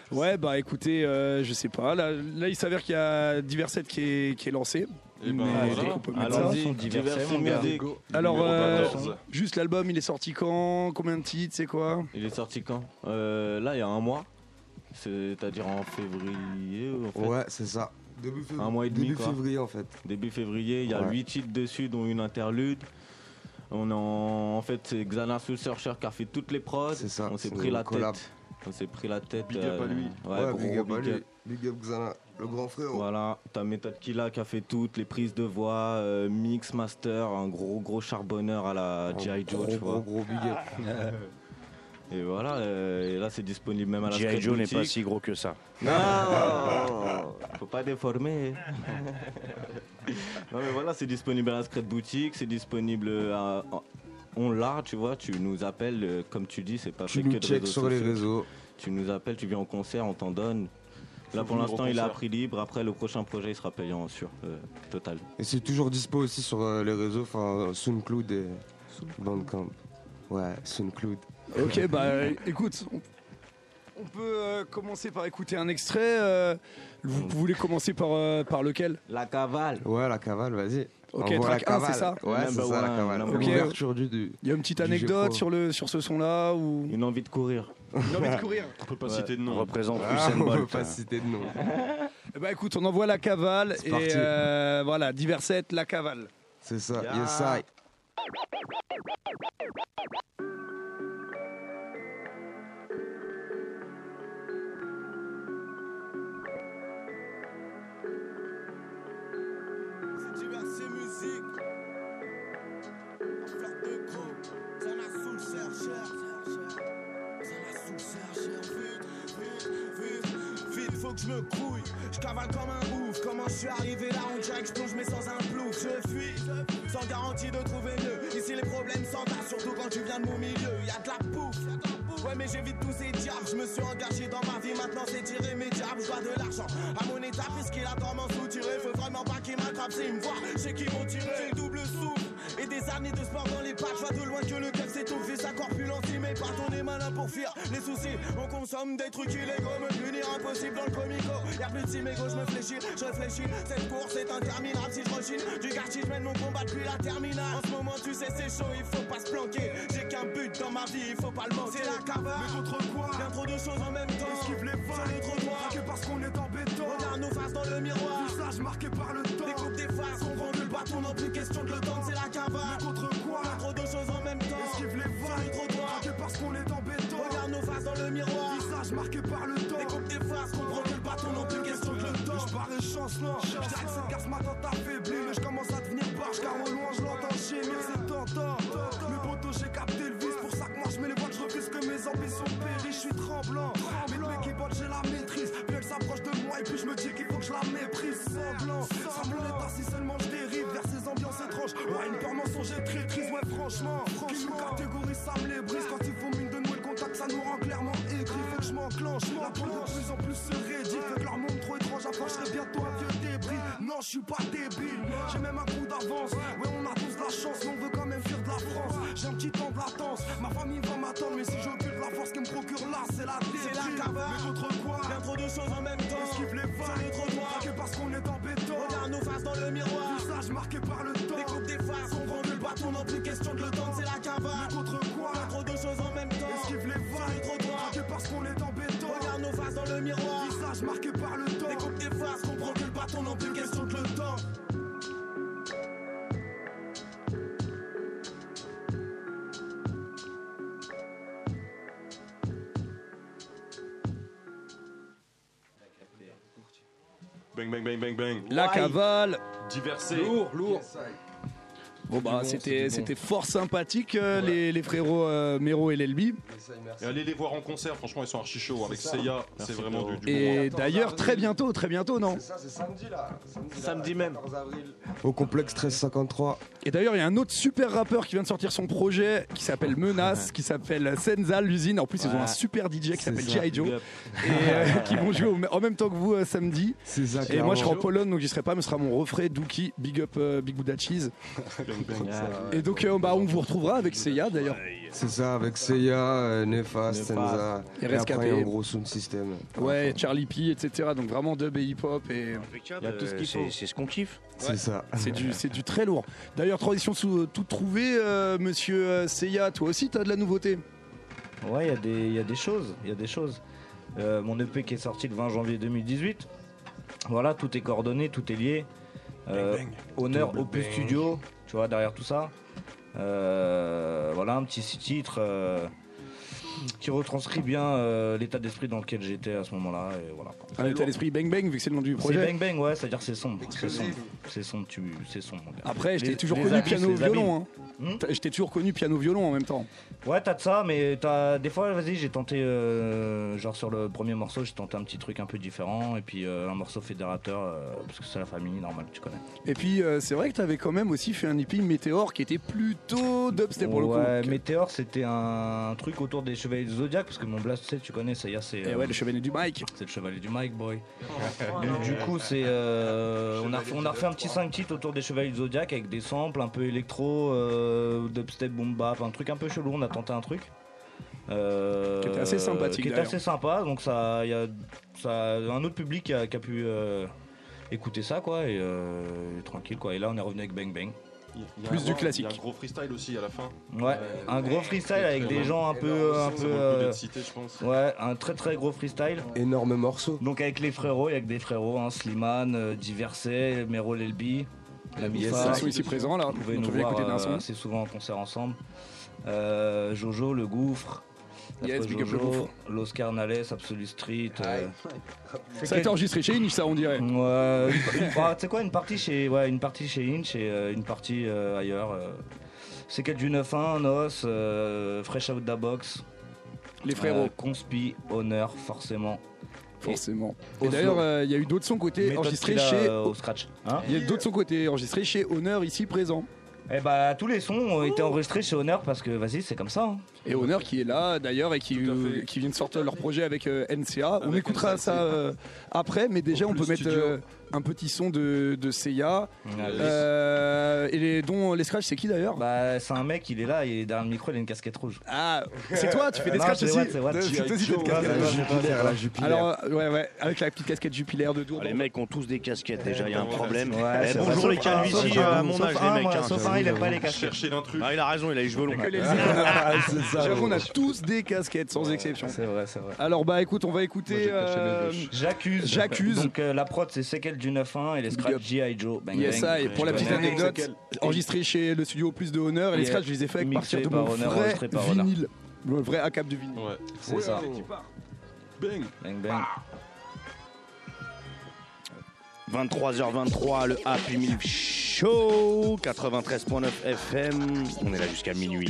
Ouais, bah écoutez, euh, je sais pas. Là, là il s'avère qu'il y a Diverset qui est, qui est lancé. Et ben, Mais voilà. on peut mettre ça. Allons-y, diversez, mon gars. Alors, Numéro euh, quatorze. juste l'album, il est sorti quand? Combien de titres? C'est quoi? Il est sorti quand Euh, Là, il y a un mois. C'est-à-dire en février, en fait. Ouais, c'est ça. Début février. Un mois et demi, Début quoi. février en fait. Début février, il y a Ouais. huit titres dessus, dont une interlude. On est en... en fait, c'est Xana Soul Searcher qui a fait toutes les prods. C'est ça, On s'est c'est pris une la collab. tête. On s'est pris la tête. Big up à lui. Ouais, Ouais, gros big up à big lui. up. Big up Xana, le grand frère. Voilà, t'as Méthode Killa qui a fait toutes les prises de voix, euh, mix, master, un gros gros charbonneur à la G I Joe, gros, tu vois. gros, gros big up. Et voilà, euh, et là c'est disponible même à la G I Scred Joe n'est Boutique. pas si gros que ça. Non, faut pas déformer. Non mais voilà, c'est disponible à la Scred Boutique, c'est disponible à, à- on l'a, tu vois, tu nous appelles, euh, comme tu dis, c'est pas Tu fait nous que de check réseaux sur les sociaux. réseaux. Tu nous appelles, tu viens au concert, on t'en donne. Là Faut pour venir au l'instant il est à concert. prix libre, après le prochain projet il sera payant sur euh, total. Et c'est toujours dispo aussi sur euh, les réseaux, enfin SoundCloud et Bandcamp. Ouais, SoundCloud. Ok, bah euh, écoute, on, on peut euh, commencer par écouter un extrait. euh, vous, vous voulez commencer par, euh, par lequel? La cavale. Ouais, la cavale, vas-y. Ok, Envoie track la un, c'est cavale. ça? Ouais, c'est Number ça la one, cavale. number one. L'ouverture du, du. Il y a une petite du anecdote G sur, le, sur ce son-là ou... Une envie de courir. Une envie de courir? On peut pas Ouais. citer de On nom. représente Ah, Usain on peut Bolt. pas citer de nom. Eh bah écoute, on envoie la cavale C'est et parti. euh, voilà, Diverset, la cavale. C'est ça, Yeah. yes I. C'est diverses musiques. Affaire de groupe. Ça m'a sous le chercheur. Ça m'a sous le chercheur. Vite, vite, vite. Vite, faut que je me grouille. Je cavale comme un ouf. Comment je suis arrivé là, on dirait que je plonge mais sans un plouf. Je fuis, sans garantie de trouver mieux. Ici les problèmes s'entassent, surtout quand tu viens de mon milieu. Y'a de la bouffe. Ouais mais j'évite tous ces diables. Je me suis engagé dans ma vie, maintenant c'est tiré mes diables. Je dois de l'argent à mon état puisqu'il a tendance à tirer. Faut vraiment pas qu'il m'attrape s'il me voit. Je sais qu'ils vont tirer. J'ai le double souffle et des années de sport dans les pattes. Je vois de loin que le cœur s'étouffe et sa corpulence y met pas. On est malin pour fuir les soucis. On consomme des trucs illégaux. Me punir impossible dans le comico. Y'a plus de simégo, je me fléchis, je réfléchis. Cette course est interminable si je rechine. Du quartier, je mène mon combat depuis la terminale. En ce moment, tu sais, c'est chaud, il faut pas se planquer. J'ai qu'un but dans ma vie, il faut pas le manquer. C'est la cavale, mais contre quoi? Bien trop de choses en même temps. Esquive les vagues, sur le trottoir. Que parce qu'on est en béton. Regarde nos faces dans le miroir. Visage marqué par le temps. Découpe des faces, on prend le bâton, non plus question de le tendre. C'est la cavale, mais contre quoi? Bien trop de choses en même temps. Esquive les vagues, sur le trottoir. Que parce qu'on est en béton. Regarde nos faces dans le miroir. Visage marqué par le temps. Découpe des faces, on prend le bâton, non plus question de le tendre. Je parais chancelant. Je dirais que cette garce m'attend affaibli. Mais je commence à devenir barge car au loin je l'entends gémir. C'est tentant. Mes potos, j'ai capté le vice. Pour ça que moi je mets les voix, je refuse que mes ambitions périssent. Je suis tremblant. Mais le mec qui botte, j'ai la maîtrise. Puis elle s'approche de moi et puis je me dis qu'il faut que je la méprise. Semblant. Sans mon état, si seulement je dérive vers ces ambiances étranges. Ouais, une peur mensongère très triste. Ouais, franchement. Qui nous catégorise, ça me les brise. Quand il faut mine de nouer le contact, ça nous rend clairement aigris. Faut que je m'enclenche. La poule de plus en plus se rédit. Fait que leur monde trop étrange. Après, je serai bientôt un vieux débris. Non, je suis pas débile. J'ai même un coup d'avance. Ouais, on a tous de la chance, mais on veut quand même fuir de la France. J'ai un petit temps de latence. Ma famille va m'attendre, mais si j'occupe la force qui me procure là, c'est la débile. C'est la cavale. Mais contre quoi? Bien trop de choses en même temps. Esquive les vagues. Sur le trottoir. Que parce qu'on est en béton. Regarde nos faces dans le miroir. Visage marqué par le temps. Découpe des faces. On prend le bâton, non plus question de le tendre. C'est la cavale. Mais contre quoi? Bien trop de choses en même temps. Esquive les vagues. Sur le trottoir. Que parce qu'on est en béton. Regarde nos faces dans le miroir. Visage marqué par le temps. Découpe des faces. On prend le bâton, non plus question de le tendre. Bang, bang, bang, bang, bang. La cavale. Diversé. Lourd, lourd. Bon bah bon, c'est c'était du bon. c'était fort sympathique euh, les, les frérots euh, Mero et l'Elbi. Et allez les voir en concert, franchement, ils sont archi chauds. Avec ça. Seiya, c'est vraiment du, du bon. Et d'ailleurs très bientôt, très bientôt non? C'est ça, c'est samedi là. Samedi, Samedi là, même. quatorze avril. Au complexe treize cinquantre-trois. Et d'ailleurs il y a un autre super rappeur qui vient de sortir son projet qui s'appelle Menace, qui s'appelle Senza l'usine. En plus ils ont Ouais. un super D J qui C'est s'appelle ça. G I Joe Big up. et euh, qui vont jouer au- en même temps que vous euh, samedi. C'est ça. Et moi je serai en clairement. Pologne donc j'y serai pas, mais ce sera mon refrain Dookie, Big Up euh, Big Buddha Cheese. Et donc, euh, bah, on vous retrouvera avec Seiya d'ailleurs. C'est ça, avec Seiya, euh, Nefast, Tenza, Et et après Rescapé. un gros sound system. Ouais, Charlie P, et cetera. Donc vraiment dub et hip-hop. Et... Il y a tout ce qu'il faut. C'est ce qu'on kiffe. C'est ça. C'est du, c'est du très lourd. D'ailleurs, transition sous toute trouvée, euh, monsieur euh, Seiya, toi aussi, t'as de la nouveauté. Ouais, il y, a des- il y a des choses. Il y a des choses. Euh, mon E P qui est sorti le vingt janvier deux mille dix-huit. Voilà, tout est coordonné, tout est lié. Euh, Honneur Double Opus bang. Studio, tu vois, derrière tout ça. Euh, voilà, un petit titre euh, qui retranscrit bien euh, l'état d'esprit dans lequel j'étais à ce moment-là. Et voilà. Un état d'esprit bang bang, vu que c'est le nom du C'est projet. bang bang, ouais, c'est-à-dire c'est sombre. C'est sombre, c'est sombre, tu, c'est sombre. mon gars. Après, je t'ai Les- toujours les connu abysses, piano les violon. abysses. Hein. T'as- Je t'ai toujours connu piano violon en même temps. Ouais, t'as de ça, mais t'as des fois, vas-y, j'ai tenté, euh, genre sur le premier morceau, j'ai tenté un petit truc un peu différent, et puis euh, un morceau fédérateur, euh, parce que c'est la famille, normal, tu connais. Et puis, euh, c'est vrai que t'avais quand même aussi fait un E P Météor qui était plutôt dubstep pour le coup. Ouais, Météor, c'était un truc autour des Chevaliers du Zodiac, parce que mon blast, tu sais, tu connais, ça y est, c'est. Et ouais, le Chevalier du Mike. C'est le Chevalier du Mike, boy. du, du coup, c'est. euh, on, a refait, on a refait un petit cinq titres autour des Chevaliers du Zodiac avec des samples un peu électro, euh, dubstep, boom bap, un truc un peu chelou, on a tenté un truc. Euh, Qui était assez sympathique, Qui était d'ailleurs. assez sympa, donc ça. Il y a, ça, un autre public qui a, qui a pu euh, écouter ça, quoi, et, euh, et tranquille, quoi. Et là, on est revenu avec Bang Bang. Il y a- il y a Plus un- du classique. Il y a un gros freestyle aussi à la fin. Ouais, un gros freestyle avec des gens un peu. Un peu Ça vaut le coup euh, d'être cité, je pense. ouais, un très très gros freestyle. Énorme morceau. Donc avec les frérots, il y a que des frérots, hein, Slimane, euh, Diverset, Mero Lelbi, la Yes, Mifa. ils sont ici présents, là. Vous pouvez On nous te fait voir écouter d'un euh, son. assez souvent en concert ensemble. Euh, Jojo, le Gouffre. Yes, Après big up le Jojo, Gouffre. Los Carnales, Absolute Street. euh, Ça a été enregistré chez Inch, ça, on dirait. Ouais, une- une- ah, tu sais quoi, une partie chez, ouais, une partie chez Inch et euh, une partie euh, ailleurs. euh. C'est quel du neuf un, Nos, euh, Fresh Out da Box. Les frérots. Euh, Conspi, Honneur, forcément. Forcément. Et Et d'ailleurs, Oslo. euh, il y a eu d'autres sons côté Méthode enregistrés Killa, chez. euh, au scratch. Hein Il y a d'autres sons côté enregistrés chez Honneur ici présent. Eh bah tous les sons ont été enregistrés chez Honneur parce que vas-y c'est comme ça. hein. Et Honneur qui est là d'ailleurs et qui, euh, qui vient de sortir leur projet avec euh, N C A. On Avec écoutera N C A, ça euh, après, mais déjà Au on peut Plus mettre Studio. euh, un petit son de, de Seiya. Allez. Euh, et les, dont les scratchs, c'est qui d'ailleurs? Bah c'est un mec, il est là, il est derrière le micro, il a une casquette rouge. Ah, c'est toi, tu fais des Non, scratchs c'est aussi? Watt, c'est Watt. C'est toi aussi, tu fais des casquettes. Ouais, c'est Watt. Jupiler, la Jupiler. Alors, euh, ouais, ouais, avec la petite casquette Jupiler de Dour. Les mecs ont tous des casquettes déjà, il y a un problème. Ouais, Eh, c'est bonjour vrai. les calmes Sauf ici un, à mon sauf âge, un, les mecs. moi, hein. Sauf un, il aime pas les casquettes. Chercher l'intrus. Ah, il a raison, il a les cheveux longs. Que les C'est ça. J'avoue, on a tous des casquettes sans exception. C'est vrai, c'est vrai. Alors, bah écoute, on va écouter. Moi, j'ai caché mes euh, bûches. J'accuse. J'accuse. Donc euh, la prod c'est Sequel du neuf un et les Big scratchs up. G I Joe. Bang, Yes, bang. ça, et pour la Tu petite connais. anecdote, enregistré chez le studio Plus de Honneur, et les Yeah. scratchs, je les ai fait avec Mixé partir de par mon Honneur, vrai enregistré par Honneur. vinyle. Le vrai A C A P de vinyle. Ouais. C'est ça. Bang. Bang bang. vingt-trois heures vingt-trois, le Happy Meal Show, quatre-vingt-treize virgule neuf F M. On est là jusqu'à minuit.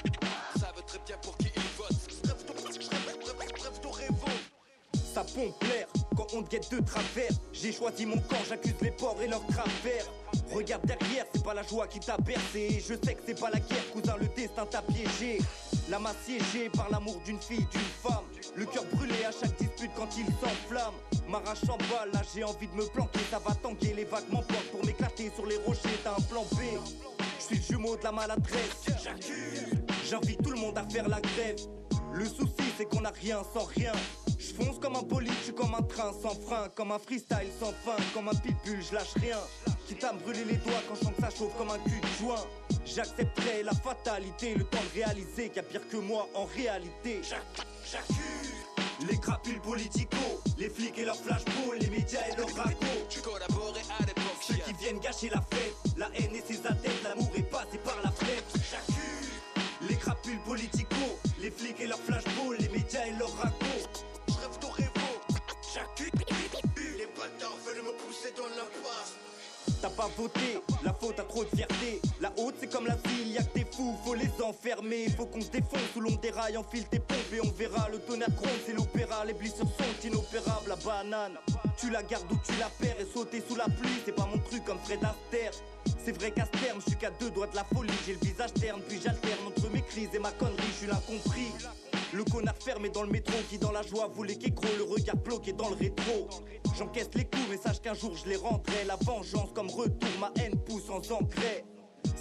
Ça pompe l'air quand on te guette de travers. J'ai choisi mon camp, j'accuse les porcs et leurs travers. Regarde derrière, c'est pas la joie qui t'a bercé. Je sais que c'est pas la guerre, cousin, le destin t'a piégé. L'âme assiégée par l'amour d'une fille, d'une femme. Le cœur brûlé à chaque dispute quand il s'enflamme. M'arrache en balle, là j'ai envie de me planquer. Ça va tanguer, les vagues m'emportent pour m'éclater sur les rochers. T'as un plan B. Je suis le jumeau de la maladresse. J'accuse. J'invite tout le monde à faire la grève. Le souci c'est qu'on a rien sans rien. Je fonce comme un bolide, je suis comme un train sans frein. Comme un freestyle sans fin, comme un pitbull, je lâche rien. Quitte à me brûler les doigts quand je sens que ça chauffe comme un cul de joint. J'accepterai la fatalité, le temps de réaliser qu'il y a pire que moi en réalité. J'accuse les crapules politico, les flics et leurs flashballs, les médias et leurs ragots. Tu collaborais à l'époque. Ceux qui viennent gâcher la fête, la haine et ses adeptes, l'amour est passé par la fenêtre. J'accuse les crapules politico, les flics et leurs flashballs, les médias et leurs ragots. Je rêve de révo, j'accuse. Les bâtards veulent me pousser dans l'impasse. T'as pas voté, la faute a trop de fierté. La haute c'est comme la ville, y'a que des fous, faut les enfermer. Faut qu'on se défonce sous l'on déraille, enfile tes pompes et on verra. Le tonnerre gronde, c'est l'opéra, les blessures sont inopérables. La banane, tu la gardes ou tu la perds. Et sauter sous la pluie, c'est pas mon truc comme Fred Astaire. C'est vrai qu'à ce terme, je suis qu'à deux doigts de la folie. J'ai le visage terne, puis j'alterne entre mes crises et ma connerie, je suis l'incompris. Le connard fermé dans le métro qui dans la joie voulait qu'écro, le regard bloqué dans le rétro. J'encaisse les coups mais sache qu'un jour je les rendrai. La vengeance comme retour, ma haine pousse en engrais.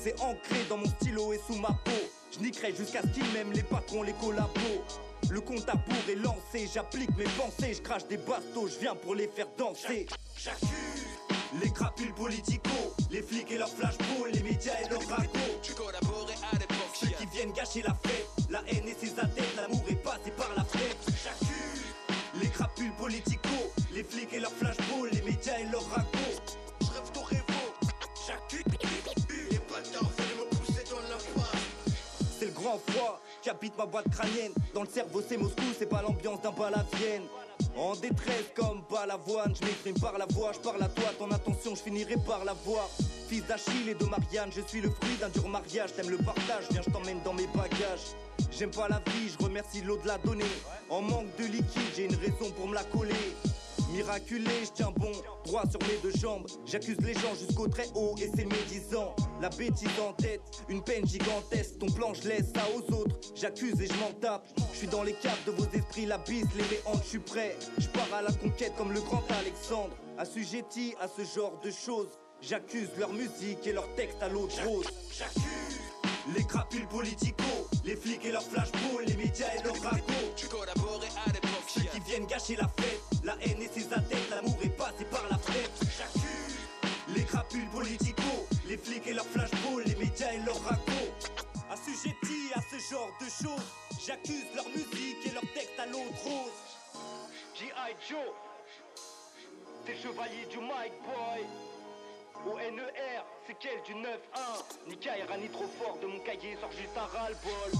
c'est ancré dans mon stylo et sous ma peau. Je niquerai jusqu'à ce qu'ils m'aiment, les patrons, les collabos. Le compte à bourre est lancé, j'applique mes pensées, je crache des bastos, je viens pour les faire danser. J'accuse les crapules politico, les flics et leurs flashballs, les médias et leurs ragots. Tu collaborais à l'époque. Ceux qui viennent gâcher la fête, la haine et ses adeptes, l'amour est passé par la fenêtre. J'accuse les crapules politico, les flics et leurs flashballs, les médias et leurs ragots. Je rêve ton révo, j'accuse les bâtards veulent me pousser dans l'impasse. C'est le grand froid qui habite ma boîte crânienne. Dans le cerveau c'est Moscou, c'est pas l'ambiance d'un bal à Vienne. En détresse comme balavoine, je m'exprime par la voix, je parle à toi, ton attention, je finirai par la voir. Fils d'Achille et de Marianne, je suis le fruit d'un dur mariage. T'aimes le partage, viens je t'emmène dans mes bagages. J'aime pas la vie, je remercie l'eau de la donner. En manque de liquide, j'ai une raison pour me la coller. Miraculé, je tiens bon, droit sur mes deux jambes. J'accuse les gens jusqu'au très haut et c'est médisant. La bêtise en tête, une peine gigantesque. Ton plan, je laisse ça aux autres. J'accuse et je m'en tape. Je suis dans les caves de vos esprits, la bise, les méandres, je suis prêt. Je pars à la conquête comme le grand Alexandre. Assujetti à ce genre de choses. J'accuse leur musique et leurs textes à l'eau de rose. J'accuse les crapules politico, les flics et leurs flashballs, les médias et leurs ragots. Tu collaborais à l'époque. Ceux qui viennent gâcher la fête, la haine et ses adeptes, l'amour est passé par la fenêtre. J'accuse les crapules politico, les flics et leurs flashballs, les médias et leurs ragots. Assujettis à ce genre de choses, j'accuse leur musique et leurs textes à l'eau de rose. G I Joe, t'es chevalier du Mike Boy. Au N E R, c'est quel du neuf un. Nika ira ni trop fort de mon cahier, sort juste un ras-le-bol.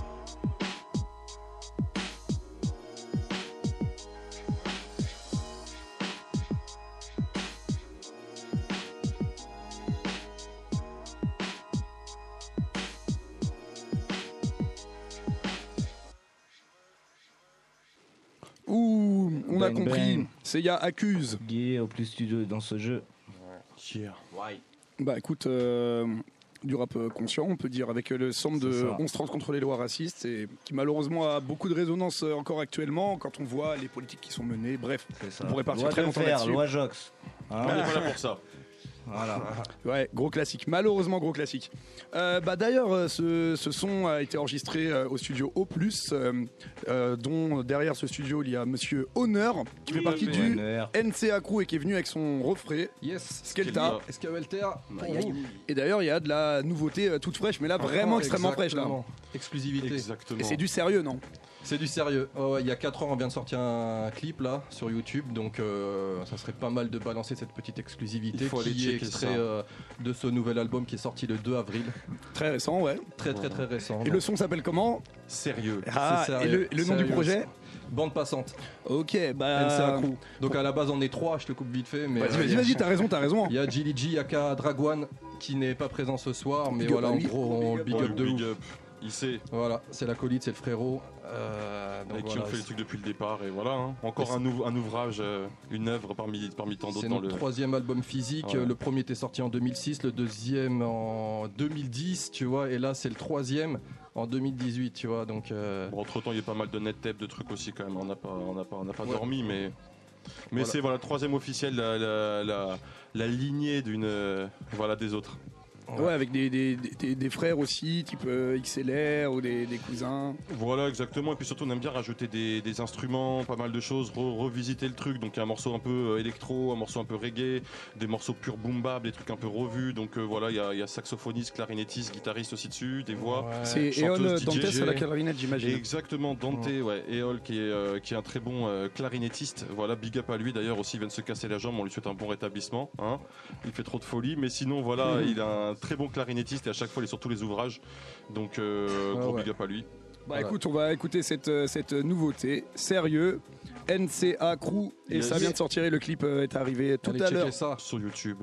Ouh, on a Bang, compris. bang. Seiya accuse. Guy au plus studio dans ce jeu. Yeah. Bah écoute, euh, du rap euh, conscient, on peut dire, avec euh, le sample de ça. onze trente contre les lois racistes, et qui malheureusement a beaucoup de résonance euh, encore actuellement quand on voit les politiques qui sont menées. Bref, on pourrait partir Loi très de longtemps fer, là-dessus. loi Jox. Hein On est pas là pour ça. Voilà. Ouais, gros classique. Malheureusement, gros classique. Euh, bah, d'ailleurs, euh, ce, ce son a été enregistré euh, au studio O plus, euh, euh, dont derrière ce studio, il y a Monsieur Honor, qui fait partie du Honor. N C A Crew et qui est venu avec son refrain. Yes. Skelta. Escavelter. Et d'ailleurs, il y a de la nouveauté euh, toute fraîche, mais là, vraiment extrêmement fraîche. Là. Exclusivité. Exactement. Et c'est du sérieux, non? C'est du sérieux. Oh, ouais, il y a quatre ans, on vient de sortir un clip là sur YouTube, donc euh, ça serait pas mal de balancer cette petite exclusivité Il faut aller qui est checker extrait ça. euh, de ce nouvel album qui est sorti le deux avril. Très récent, ouais. Très très très récent. Et donc. le son s'appelle comment? Sérieux. Ah, C'est et sérieux. le, le nom du Sérieux. projet? Bande passante. Ok, bah. N C A Crew. Donc à la base on est trois, je te coupe vite fait. Mais Vas-y, euh, vas-y, il y a- vas-y, t'as raison, t'as raison. Il y a Gilly G, Yaka, Dragwan qui n'est pas présent ce soir, mais Big up voilà à en lui. gros on le big Oh, up de big ouf. up. Il sait. Voilà, c'est l'acolyte, c'est le frérot. Euh, donc Avec qui voilà, on fait les c'est- trucs depuis le départ et voilà. hein. Encore Mais un, ouv- un ouvrage, euh, une œuvre parmi, parmi tant d'autres C'est dans notre le. troisième album physique. Ouais. Le premier était sorti en deux mille six, le deuxième en deux mille dix, tu vois, et là c'est le troisième en deux mille dix-huit, tu vois. Donc euh, Bon, entre temps, il y a pas mal de net tape, de trucs aussi quand même. On n'a pas, on n'a pas, on n'a pas Ouais. dormi, mais. Mais Voilà. c'est voilà troisième officiel, la, la, la, la lignée d'une, euh, voilà des autres. Ouais, avec des, des, des, des frères aussi, type euh, X L R ou des, des cousins. Voilà, exactement. Et puis surtout, on aime bien rajouter des, des instruments, pas mal de choses, re- revisiter le truc. Donc, il y a un morceau un peu euh, électro, un morceau un peu reggae, des morceaux pur boom bap, des trucs un peu revus. Donc, euh, voilà, il y a, il y a saxophoniste, clarinettiste, guitariste aussi dessus, des voix. C'est chanteuse, Eol D J. Dantès à la clarinette, j'imagine. Exactement, Dante, ouais. Eol qui est, euh, qui est un très bon euh, clarinettiste. Voilà, big up à lui. D'ailleurs, aussi, il vient de se casser la jambe. On lui souhaite un bon rétablissement. Hein. Il fait trop de folie. Mais sinon, voilà, Mhm. il a un très bon clarinettiste et à chaque fois, il est sur tous les ouvrages. Donc, euh, Ah gros ouais. big up à lui. Bah Voilà. écoute, on va écouter cette, euh, cette nouveauté. Sérieux, N C A Crew. Et Yes. ça vient de sortir et le clip euh, est arrivé tout allez à checker l'heure. ça. Sur YouTube.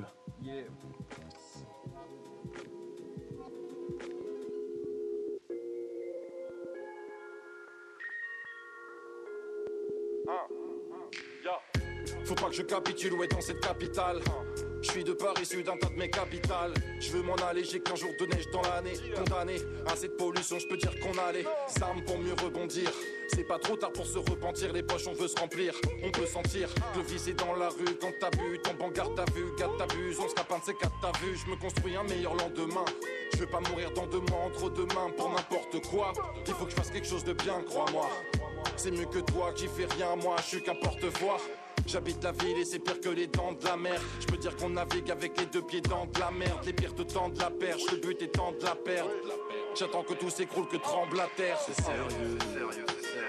Faut pas que je capitule, ouais, dans cette capitale. Je suis de Paris Sud, un tas de mes capitales. Je veux m'en aller, j'ai qu'un jour de neige dans l'année. Condamné à cette pollution, je peux dire qu'on a les armes pour mieux rebondir. C'est pas trop tard pour se repentir, les poches on veut se remplir. On peut sentir que le vice est dans la rue. Quand t'as bu, tombe en garde, t'as vu, garde t'abuse. On se tape un de ces quatre, t'as vu. Je me construis un meilleur lendemain. Je veux pas mourir dans deux mois, entre deux mains pour n'importe quoi. Il faut que je fasse quelque chose de bien, crois-moi. C'est mieux que toi qui fais rien, moi je suis qu'un porte-voix. J'habite la ville et c'est pire que les dents de la mer. Je peux dire qu'on navigue avec les deux pieds dans de la merde. Les pires te tendent la perche, le but étant de la perdre. J'attends que tout s'écroule, que tremble la terre. C'est sérieux, c'est sérieux,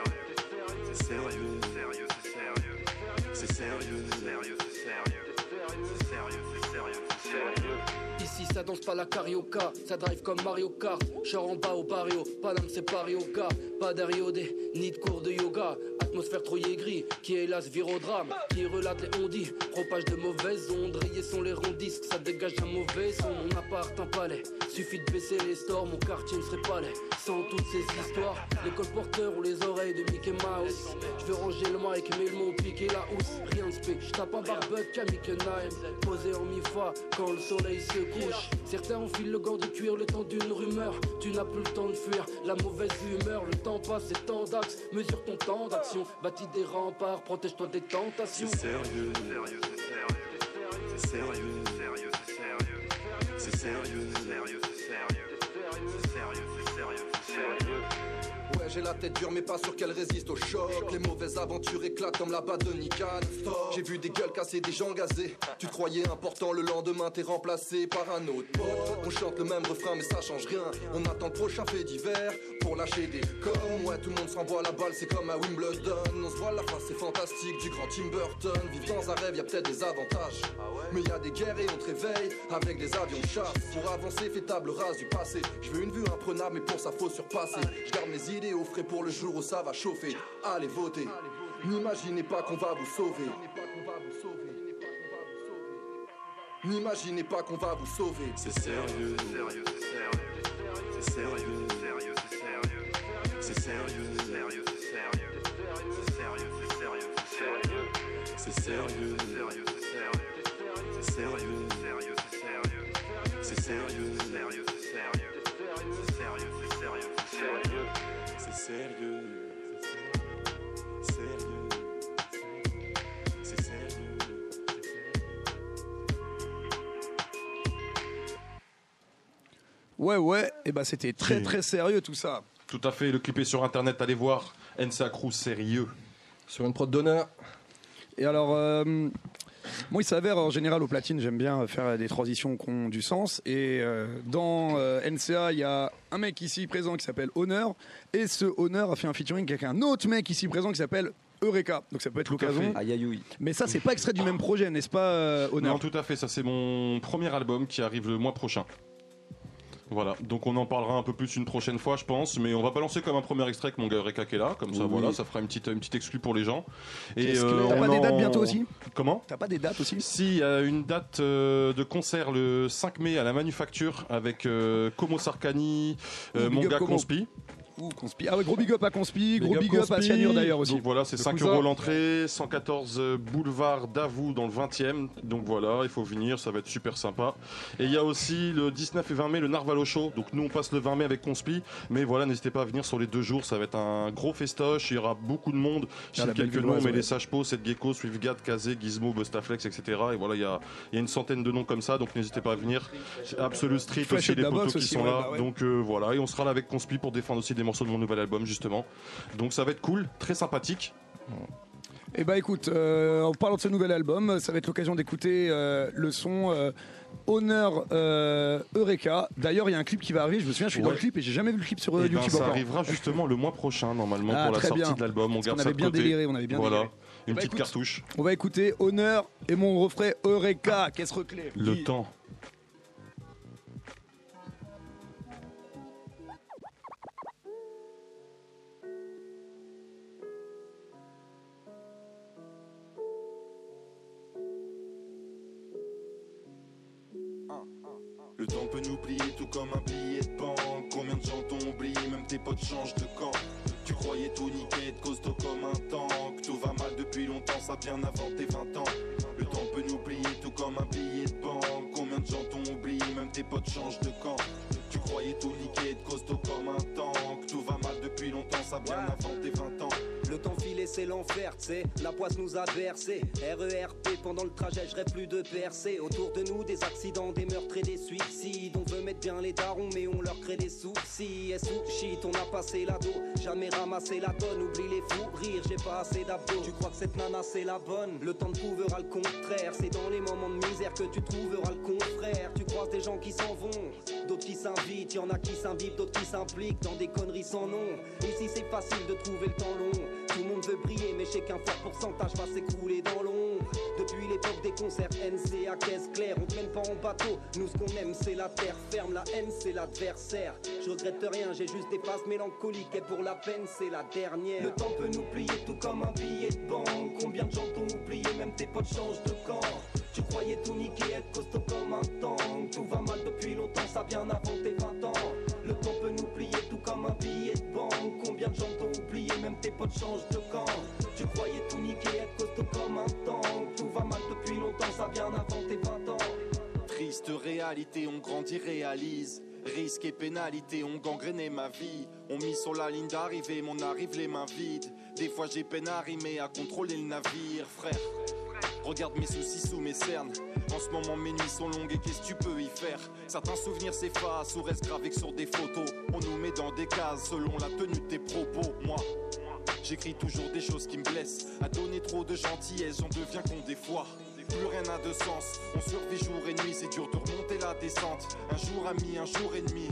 c'est sérieux, c'est sérieux, c'est sérieux, c'est sérieux, c'est sérieux, c'est sérieux, c'est sérieux, c'est sérieux, c'est sérieux. Ici ça danse pas la carioca, ça drive comme Mario Kart. Genre en bas au barrio, Paname c'est Paris au gars. Pas d'ariodé, ni de cours de yoga. Atmosphère trop gris, qui hélas vire au drame. Qui relate les ondis, propage de mauvaises ondes. Rayés sont les ronds disques, ça dégage un mauvais son. Mon appart un palais, suffit de baisser les stores. Mon quartier ne serait pas laid sans toutes ces histoires. Les colporteurs ou les oreilles de Mickey Mouse. Je veux ranger le mic, mais le mot piquer la housse. Rien de spé, je tape un barbecue qu'à Mickey Nine. Posé en mi-fa quand le soleil se couche. Certains enfilent le gant de cuir le temps d'une rumeur. Tu n'as plus le temps de fuir la mauvaise humeur. Le temps passe, c'est temps d'axe. Mesure ton temps d'action. Bâtis des remparts, protège-toi des tentations. C'est sérieux, sérieux, c'est sérieux, c'est sérieux, sérieux, c'est sérieux, c'est sérieux, sérieux, c'est sérieux, c'est sérieux, c'est sérieux, c'est sérieux. Ouais, j'ai la tête dure mais pas sûr qu'elle résiste au choc. Les mauvaises aventures éclatent comme la batte de Nikan. J'ai vu des gueules casser, des gens gazés. Tu te croyais important, le lendemain t'es remplacé par un autre pote. On chante le même refrain mais ça change rien. On attend le prochain fait divers pour lâcher des coms. Ouais, tout le monde s'envoie la balle, c'est comme à Wimbledon. On se voit la face, c'est fantastique du grand Tim Burton. Vivre dans un rêve, y'a peut-être des avantages, mais y a des guerres et on te réveille avec des avions de chasse. Pour avancer, fais table rase du passé. Je veux une vue imprenable mais pour ça faut surpasser. Je garde mes idées au frais pour le jour où ça va chauffer. Allez voter, n'imaginez pas qu'on va vous sauver. N'imaginez pas qu'on va vous sauver. C'est sérieux, sérieux, c'est sérieux, c'est sérieux, sérieux, c'est sérieux, c'est sérieux, sérieux, c'est sérieux, c'est sérieux, c'est sérieux, c'est sérieux, c'est sérieux, sérieux, c'est sérieux, c'est sérieux, sérieux, c'est sérieux, c'est sérieux, sérieux, c'est sérieux, c'est sérieux, c'est sérieux, c'est sérieux, c'est sérieux, sérieux, c'est sérieux. Ouais, ouais, et bah c'était très très sérieux tout ça. Tout à fait, le clip est sur internet, allez voir. N C A Crew sérieux. Sur une prod d'honneur. Et alors, euh, moi il s'avère en général au platine, j'aime bien faire des transitions qui ont du sens. Et euh, dans euh, N C A, il y a un mec ici présent qui s'appelle Honor. Et ce Honor a fait un featuring avec un autre mec ici présent qui s'appelle Eureka. Donc ça peut être l'occasion. Aïe aïe aïe. Mais ça, c'est pas extrait du même projet, n'est-ce pas, euh, Honor? Non, tout à fait, ça c'est mon premier album qui arrive le mois prochain. Voilà, donc on en parlera un peu plus une prochaine fois, je pense, mais on va balancer comme un premier extrait avec mon gars Eureka qui est là, comme ça, Oui. voilà, ça fera une petite, une petite exclue pour les gens. Et euh, t'as pas on des dates en- bientôt aussi? Comment? T'as pas des dates aussi? Si, il y a une date euh, de concert le cinq mai à la Manufacture avec euh, Como Sarkani, euh, Ouh, big mon up gars Como. Conspi. Ouh, Conspi. Ah ouais, gros big up à Conspi, gros big up à Conspi. Cyanure d'ailleurs aussi. Donc voilà, c'est Le cinq cousin. euros l'entrée, cent quatorze boulevard d'Avoue dans le vingtième. Donc voilà, il faut venir, ça va être super sympa. Et il y a aussi le dix-neuf et vingt mai le Narvalo Show. Donc nous on passe le vingt mai avec Conspi. Mais voilà, n'hésitez pas à venir sur les deux jours, ça va être un gros festoche. Il y aura beaucoup de monde. Je Ah, la cite belle quelques Villoise, noms, mais ouais. les Sage Po, Seth Gecko, Swiftgad, Kazé, Gizmo, Bustaflex, et cetera. Et voilà, il y a, il y a une centaine de noms comme ça, donc n'hésitez pas à venir. Absolute Street Fresh aussi, et de les la potos boxe qui aussi, sont ouais, là. bah ouais. Donc euh, voilà, et on sera là avec Conspi pour défendre aussi des morceaux de mon nouvel album justement. Donc ça va être cool, très sympathique. Eh bah écoute, euh, en parlant de ce nouvel album, ça va être l'occasion d'écouter euh, le son euh, Honor euh, Eureka. D'ailleurs, il y a un clip qui va arriver, je me souviens, je suis dans Ouais. le clip et j'ai jamais vu le clip sur euh, Eh ben, YouTube ça encore. arrivera justement le mois prochain normalement Ah, pour la très sortie bien. de l'album. On Parce garde qu'on ça avait de bien côté. déliré, on avait bien voilà. déliré. Une Bah, petite écoute, cartouche. On va écouter Honor et mon refrain Eureka, qu'est-ce reclé Le temps. Le temps peut nous plier tout comme un billet de banque. Combien de gens t'ont oublié, même tes potes changent de camp. Tu croyais tout niquer, être costaud comme un tank. Tout va mal depuis longtemps, ça bien avant tes vingt ans. Le temps peut nous plier tout comme un billet de banque. tes potes changent de camp. Tu croyais tout niquer, être costaud comme un tank. Tout va mal depuis longtemps, ça bien avant tes vingt ans. Le temps filé c'est l'enfer, t'sais, la poisse nous a bercé. R E R P pendant le trajet, je rêve plus de percer. Autour de nous des accidents, des meurtres et des suicides. On veut mettre bien les darons mais on leur crée des soucis. Et sous shit, on a passé l'ado, jamais ramassé la tonne. Oublie les fous rires, j'ai pas assez d'abdos. Tu crois que cette nana c'est la bonne? Le temps te prouvera le contraire. C'est dans les moments de misère que tu trouveras le confrère. Tu croises des gens qui s'en vont, d'autres qui s'invitent. Y'en a qui s'imbibent, d'autres qui s'impliquent dans des conneries sans nom. Ici c'est facile de trouver le temps long. Tout le monde veut briller mais je sais qu'un fort pourcentage va s'écrouler dans l'ombre. Depuis l'époque des concerts N C à caisse claire, on te mène pas en bateau. Nous ce qu'on aime c'est la terre ferme, la haine c'est l'adversaire. Je regrette rien, j'ai juste des phases mélancoliques et pour la peine c'est la dernière. Le temps peut nous plier tout comme un billet de banque. Combien de gens t'ont oublié, même tes potes changent de camp. Tu croyais tout niquer, être costaud comme un tank. Tout va mal depuis longtemps, ça bien avant tes vingt ans. Le temps peut nous plier tout comme un billet de banque. Combien de gens t'ont oublié, même tes potes changent de camp. Tu croyais tout niquer, être costaud comme un tank. Tout va mal depuis longtemps, ça bien avant tes vingt ans. Triste réalité, on grandit, réalise. Risque et pénalité ont gangréné ma vie. On mis sur la ligne d'arrivée, mon arrive les mains vides. Des fois j'ai peine à rimer, à contrôler le navire, frère. Regarde mes soucis sous mes cernes. En ce moment mes nuits sont longues et qu'est-ce que tu peux y faire? Certains souvenirs s'effacent ou restent gravés sur des photos. On nous met dans des cases selon la tenue de tes propos. Moi, j'écris toujours des choses qui me blessent. À donner trop de gentillesse, j'en deviens con des fois. Plus rien n'a de sens, on survit jour et nuit. C'est dur de remonter la descente. Un jour ami, un jour ennemi.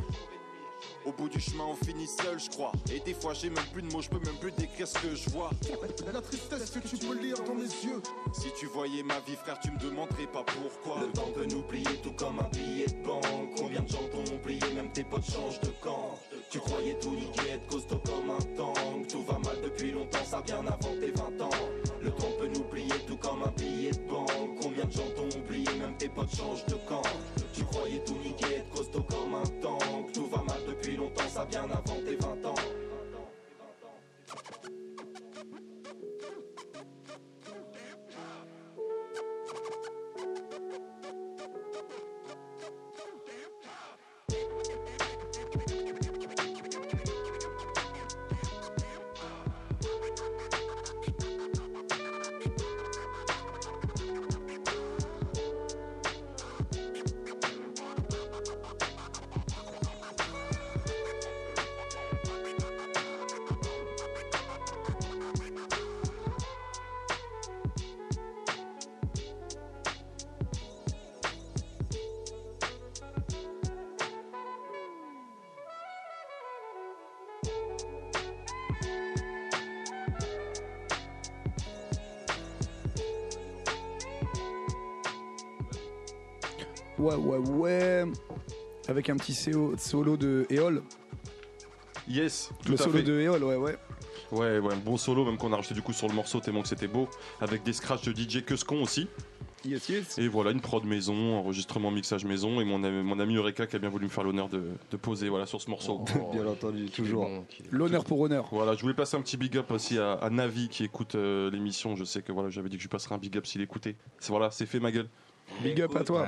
Au bout du chemin on finit seul je crois. Et des fois j'ai même plus de mots, je peux même plus décrire ce que je vois. La tristesse que tu peux lire dans mes yeux. Si tu voyais ma vie frère tu me demanderais pas pourquoi. Le temps peut nous plier tout comme un billet de banque. Combien de gens t'ont oublié, même tes potes changent de camp. Tu croyais tout niquer, être costaud comme un tank. Tout va mal depuis longtemps, ça bien avant tes vingt ans. Le temps peut nous plier tout comme un billet de banque. Combien de gens t'ont oublié, même tes potes changent de camp. Tu croyais tout niquer, être costaud comme un tank. Tout va mal depuis longtemps, ça bien avant tes vingt ans. Ouais, ouais, ouais. Avec un petit séo- solo de Eol. Yes, tout Le à solo fait. de Eol, ouais, ouais. Ouais, ouais, bon solo, même qu'on a rajouté du coup sur le morceau tellement que c'était beau. Avec des scratchs de D J Keuscon aussi. Yes, yes. Et voilà, une prod maison, enregistrement, mixage maison. Et mon ami, mon ami Eureka qui a bien voulu me faire l'honneur de, de poser voilà, sur ce morceau. Bien entendu, toujours. L'honneur pour honneur. Voilà, je voulais passer un petit big up aussi à, à Navi qui écoute euh, l'émission. Je sais que voilà, j'avais dit que je lui passerais un big up s'il écoutait. C'est voilà, c'est fait ma gueule. Big up à toi.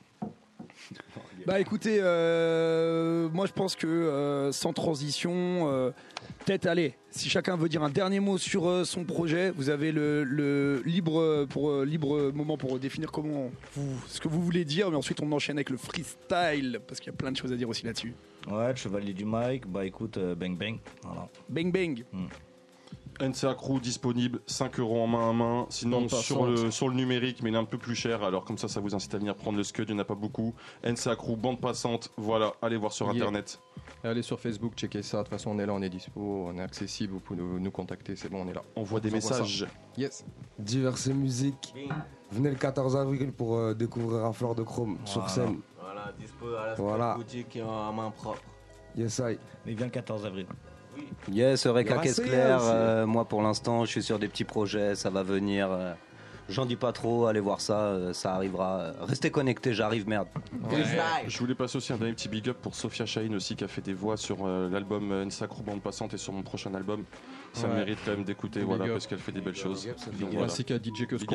Bah écoutez, euh, moi je pense que euh, sans transition, euh, peut-être allez, si chacun veut dire un dernier mot sur euh, son projet, vous avez le, le libre, pour, euh, libre moment pour définir comment vous, ce que vous voulez dire, mais ensuite on enchaîne avec le freestyle, parce qu'il y a plein de choses à dire aussi là-dessus. Ouais, le chevalier du mic, bah écoute, euh, bang bang. Voilà. Bang bang. Mm. N C A Crew disponible, cinq euros en main à main. Sinon Bande sur passante. le, sur le numérique, mais il est un peu plus cher. Alors comme ça, ça vous incite à venir prendre le Scud. Il n'y en a pas beaucoup. N C A Crew, bande passante. Voilà, allez voir sur Yeah. internet. Allez sur Facebook, checkez ça. De toute façon, on est là, on est dispo, on est accessible. Vous pouvez nous, nous contacter, c'est bon, on est là. On voit des vous envoie messages. ça. Yes. Diverses musiques. Venez le quatorze avril pour euh, découvrir un Fleur de Chrome sur Voilà. scène. Voilà, dispo à la Voilà. boutique et en main propre. Yes, I. Mais viens le quatorze avril. Yes, Eureka Grâce Caisse à elle Claire. aussi. euh, moi, pour l'instant, je suis sur des petits projets. Ça va venir. euh, J'en dis pas trop. Allez voir ça. euh, ça arrivera. euh, Restez connectés. J'arrive, merde. Je voulais passer aussi un dernier petit big up pour Sophia Shaheen aussi qui a fait des voix sur euh, l'album N C A Crew bande passante et sur mon prochain album. Ça Ouais. mérite quand même d'écouter Big voilà up. parce qu'elle fait des belles choses. Big up, Donc, Ainsi qu'à D J Big Keuscon. up.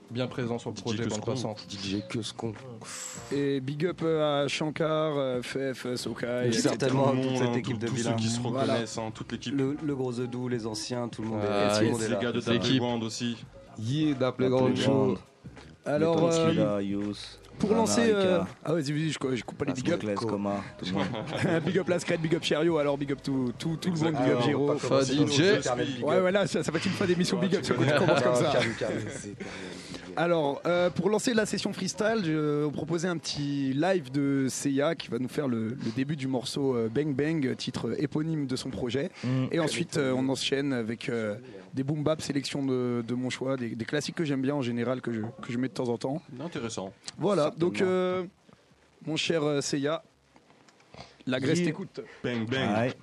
bien présent sur le projet Bande Passante. D J que ce con. Et big up euh, à Shankar, euh, Fef, Sokai. Et certainement tout le toute monde, cette hein, équipe tout- de tous bilan. ceux qui se Voilà. reconnaissent, hein, toute l'équipe. Le, le gros Zedou, les anciens, tout le monde Ah, est, tout le yes, monde est les là. gars de C'est ça. Playground aussi. Yeah, da La Playground Playground. Show. Alors, Les euh, Tonskila, Yous, pour Rana, lancer. euh, Rika, Ah, vas-y, vas-y, je, je coupe pas les Las big up. Mocles, Coma, tout le monde. Big up la Scred, big up Cherio, alors big up tout, tout, tout le monde, big up Exactement. Giro. On va pas commencer Fa nos D J. deux carnets de big Ouais, up. voilà, ça, ça va être une fin d'émission big up, ça commence comme ça. Calme, calme. Alors, euh, pour lancer la session freestyle, je vais proposer un petit live de Seiya qui va nous faire le, le début du morceau euh, Bang Bang, titre éponyme de son projet. Mm. Et ensuite, euh, on enchaîne avec euh, des boom bap, sélection de, de mon choix, des, des classiques que j'aime bien en général, que je, que je mets de temps en temps. Intéressant. Voilà, donc euh, mon cher euh, Seiya, la Grèce Yeah. t'écoute. Bang bang. Ouais.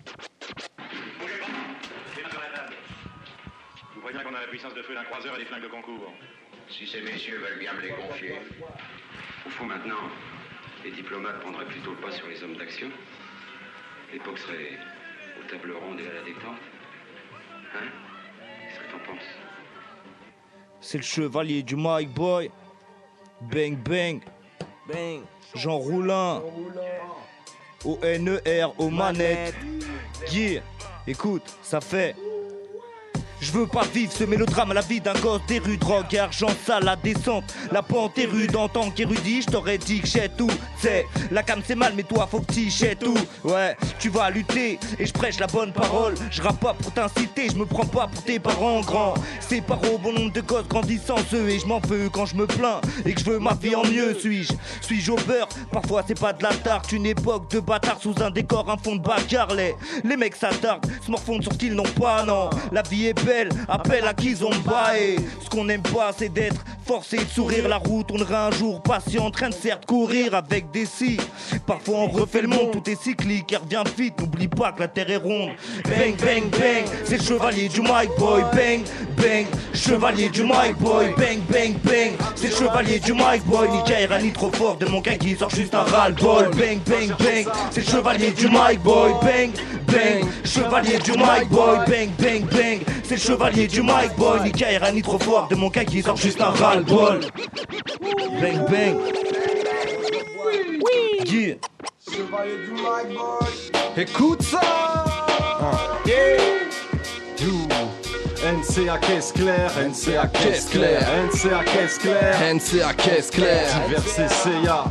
Vous voyez bien qu'on a la puissance de feu d'un croiseur et des flingues de concours. Si ces messieurs veulent bien me les confier. Au fond, maintenant, les diplomates prendraient plutôt le pas sur les hommes d'action. L'époque serait aux tables rondes et à la détente. Hein? Qu'est-ce que t'en penses? C'est le chevalier du Mike Boy. Bang bang. Bang. Jean Roulin. O N E R aux manettes. Yeah. Écoute, ça fait. Je veux pas vivre ce mélodrame à la vie d'un gosse des rues, drogue et argent sale, la descente, la pente est rude en tant qu'érudit, je t'aurais dit que j'ai tout, c'est, la cam c'est mal mais toi faut que t'y j'ai tout, ouais, tu vas lutter et je prêche la bonne parole, je rappe pas pour t'inciter, je me prends pas pour tes parents grands, c'est par au bon nombre de gosses grandissant ceux et je m'en veux quand je me plains et que je veux ma vie en mieux, suis-je, suis-je au beurre, parfois c'est pas de la tarte, une époque de bâtard sous un décor, un fond de bagarre, les, les mecs s'attardent, se morfondent sur ce qu'ils n'ont pas, non, la vie est belle. Appel à qui ont baillé. Ce qu'on n'aime pas c'est d'être forcé de sourire. La route tournera un jour patient en train de certes courir avec des si. Parfois on refait le monde, tout est cyclique et revient vite. N'oublie pas que la terre est ronde. Bang bang bang, c'est le chevalier du Mike Boy. Bang bang, chevalier du Mike Boy. Bang bang bang, c'est le chevalier du Mike Boy. Ni Kaira ni trop fort de mon gars qui sort juste un ras-le-bol. Bang bang bang, c'est le chevalier du Mike Boy. Bang bang, chevalier du Mike Boy. Bang bang bang, c'est le chevalier du Mike Boy. Ni Kaira ni trop fort de mon gars qui sort juste un ras-le-bol. Bang bang. Yeah. Chevalier du Mike Boy. Écoute ça. You. N C A caisse claire, N C A caisse claire, N C A caisse claire, N C A caisse claire, diversé C A.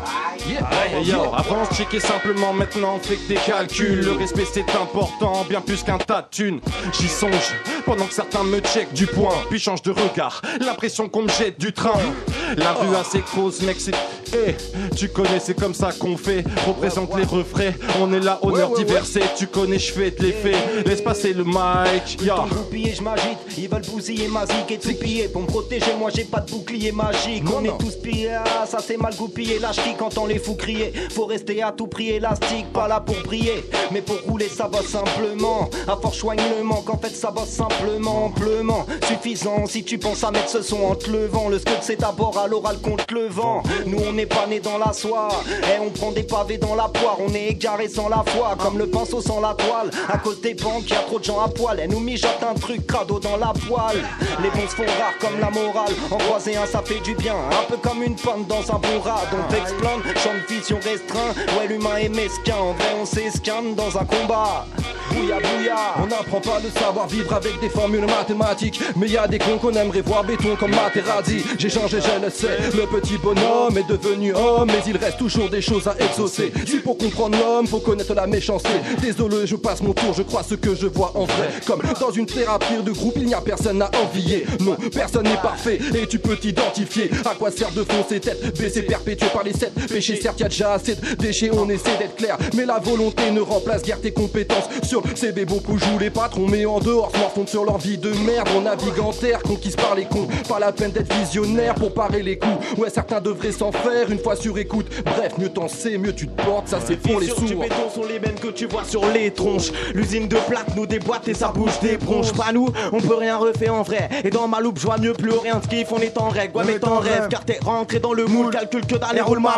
Et yo, avant de checker simplement, maintenant on fait que des calculs. Le respect c'est important, bien plus qu'un tas de thunes. J'y songe, pendant que certains me checkent du point, puis changent de regard, l'impression qu'on me jette du train. La rue a ses causes, mec, c'est... Eh, tu connais, c'est comme ça qu'on fait. Représente les refrains, on est là, honneur Ouais, ouais, diversé. Tu connais, je fais de l'effet. Laisse passer le mic, ya. Goupillé, je m'agite, ils veulent bousiller ma zik et tout piller. Pour me protéger, moi j'ai pas de bouclier magique. Non, On non. est tous pillés, ah, ça c'est mal goupillé. Lâche qui quand on les fout crier. Faut rester à tout prix élastique, pas là pour briller. Mais pour rouler, ça va simplement. À fort choignement, qu'en fait ça va simplement, amplement. Suffisant si tu penses à mettre ce son en te levant. Le scud c'est d'abord à l'oral contre le vent. Nous on n'est pas nés dans la soie. Et on prend des pavés dans la poire. On est égaré sans la foi, comme le pinceau sans la toile. À cause des banques, y a trop de gens à poil. Elle nous mijote un truc crado dans la poêle. Les bons se font rares comme la morale. En croiser un, ça fait du bien. Un peu comme une panne dans un bon rat. Donc explode, champ de vision restreint. Ouais, l'humain est mesquin. En vrai, on s'escanne dans un combat. Bouya, bouya. On n'apprend pas le savoir-vivre avec des formules mathématiques. Mais y a des cons qu'on aimerait voir béton comme Materazzi. J'ai changé, je le sais. Le petit bonhomme est devenu homme, mais il reste toujours des choses à exaucer. Si pour comprendre l'homme, faut connaître la méchanceté. Désolé, je passe mon tour, je crois ce que je vois en vrai. Comme dans une thérapie de groupe, il n'y a personne à envier. Non, personne n'est parfait et tu peux t'identifier. À quoi sert de foncer tête baissée, perpétuée par les sept péchés? Certes, y a déjà assez de déchets, on essaie d'être clair. Mais la volonté ne remplace guère tes compétences. Sur C B, beaucoup jouent les patrons, mais en dehors, se morfondent sur leur vie de merde. On navigue en terre, conquise par les cons. Pas la peine d'être visionnaire pour parer les coups. Ouais, certains devraient s'en faire une fois sur écoute. Bref, mieux t'en sais, mieux tu te portes. Ça, c'est pour les Sur sourds. du béton sont les mêmes que tu vois sur les tronches. L'usine de plaques nous déboîte et ça bouge des bronches. Pas nous, on peut rien refaire en vrai. Et dans ma loupe, je vois mieux plus rien de ce qu'ils font, on est en règle. Ouais, mais t'en rêves, car t'es rentré dans le moule. Calcule que dalle et roule ma poule.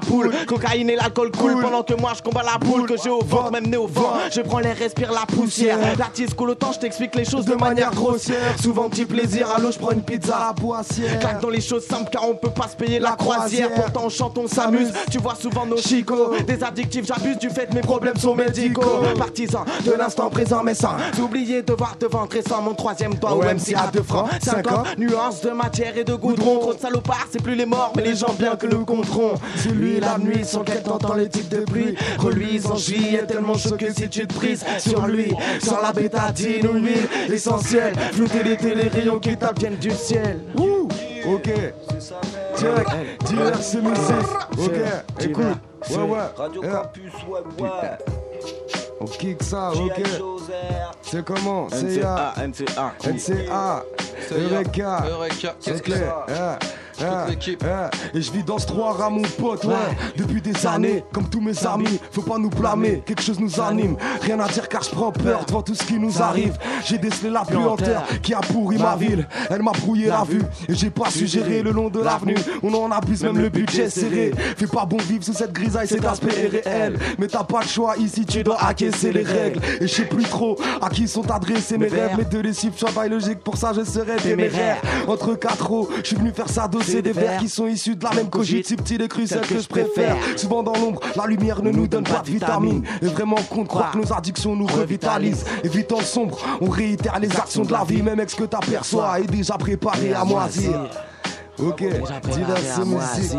Cocaïne et l'alcool cool pendant que moi je combats la boule que j'ai au ventre, même né au vent. Je prends l'air, respire la poussière. L'artiste coule autant, je t'explique les choses de manière grossière. Souvent petit plaisir, à l'eau je prends une pizza à boissière. Claque dans les choses simples car on peut pas se payer la croisière. Pourtant on chante, on s'amuse, tu vois souvent nos chicots. Des addictifs, j'abuse du fait, mes problèmes sont médicaux. Partisan de l'instant présent mais sans oublier de voir devant récent mon troisième doigt au M C à deux francs cinquante nuances de matière et de goudron. Trop de salopards, c'est plus les morts mais les gens bien que le compteront. C'est lui la nuit, sans qu'elle t'entend les tics de pluie. Reluise en juillet, tellement choqué si tu te prises sur lui. Sans la bétadine ou l'huile essentielle. Flouter l'été, les rayons qui tapent viennent du ciel. Ouh, ok. Direct, direct, c'est musique. Ok, écoute. Ouais, ouais. Radio Campus, ouais, ouais. On kick ça, ok. C'est comment? C'est A. N C A. N C A. Eureka. Eureka. Qu'est-ce que Ok, c'est? ah, Toute ah, l'équipe. ah. Et je vis dans ce trois rats, mon pote, ouais. Depuis des années, comme tous mes amis, faut pas nous blâmer, quelque chose nous anime. Rien à dire car je prends peur devant tout ce qui nous arrive. J'ai décelé la puanteur qui a pourri ma ville. Elle m'a brouillé la vue et j'ai pas su gérer le long de l'avenue. On en abuse, même le budget serré. Fais pas bon vivre sous cette grisaille, cet aspect est réel. Mais t'as pas le choix ici, tu dois acquiescer les règles. Et je sais plus trop à qui sont adressés mes rêves. Mais de les suivre, travail logique, pour ça je serai téméraire. Entre quatre eaux, je suis venu faire ça c'est des vers qui sont issus de la même cogite, subtil et cru, celle que je préfère. Souvent dans l'ombre, la lumière ne nous donne pas de vitamines. Et vraiment con de croire que nos addictions nous revitalisent. Évitant le sombre, on réitère les actions de la vie. Même ex que t'aperçois est déjà préparé à moisir. Ok, divers c'est musique.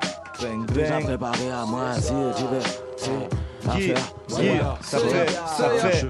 Déjà préparé à moisir, divers. Yeah, yeah, ça fait, ça fait.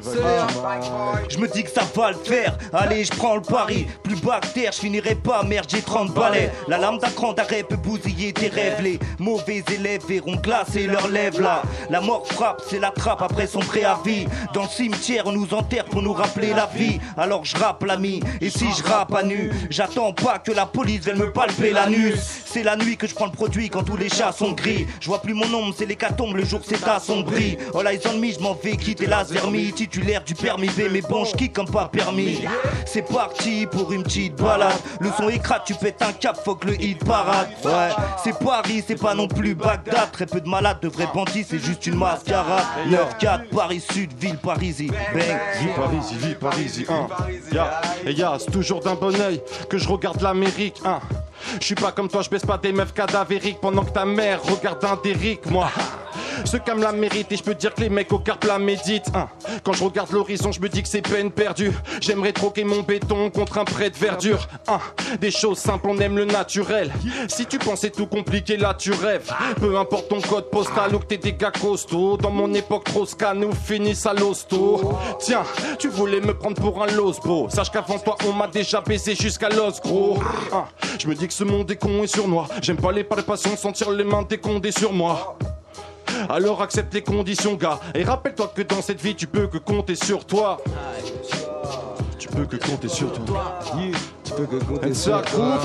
Je me dis que ça va le faire. Allez, je prends le pari. Plus bactère, je finirai pas. Merde, j'ai trente balais. La lame d'un cran d'arrêt peut bousiller tes rêves. Les mauvais élèves verront glacer leurs lèvres là. La mort frappe, c'est la trappe après son préavis. Dans le cimetière, on nous enterre pour nous rappeler la vie. Alors je rappe l'ami. Et si je rappe à nu, j'attends pas que la police vienne me palper l'anus. C'est la nuit que je prends le produit quand tous les chats sont gris. Je vois plus mon ombre, c'est l'hécatombe. Le jour c'est assombri. Oh là, ils ont mis, je m'en vais quitter la vermie. Titulaire du permis B, mais bon, je kick comme pas permis. C'est parti pour une petite balade. Le son écrate, tu pètes un cap, faut que le hit parade. Ouais, c'est Paris, c'est pas non plus Bagdad. Très peu de malades, de vrais bandits, c'est juste une mascarade. neuf quatre, Paris Sud, ville Parisie. Bang. Vie Parisie, vie Parisie, hein. Ya, et ya, c'est toujours d'un bon oeil que je regarde l'Amérique, hein. Je suis pas comme toi, je baisse pas des meufs cadavériques pendant que ta mère regarde un Derrick, moi. Ce qu'aime la mérite et je peux dire que les mecs au carpe la méditent, hein. Quand je regarde l'horizon, je me dis que c'est peine perdue. J'aimerais troquer mon béton contre un prêt de verdure, hein. Des choses simples, on aime le naturel. Si tu pensais tout compliqué, là tu rêves. Peu importe ton code postal ou que t'es des gars costauds. Dans mon époque trop scan, nous finissent à l'hosto. Tiens, tu voulais me prendre pour un los, bro. Sache qu'avant toi, on m'a déjà baisé jusqu'à l'os, gros, hein. Je me dis que ce monde est con et sournois. J'aime pas les palpations, sentir les mains des condés sur moi. Alors accepte les conditions, gars. Et rappelle-toi que dans cette vie, tu peux que compter sur toi. Tu peux que compter sur toi. Yeah. Tu peux que compter sur sur toi.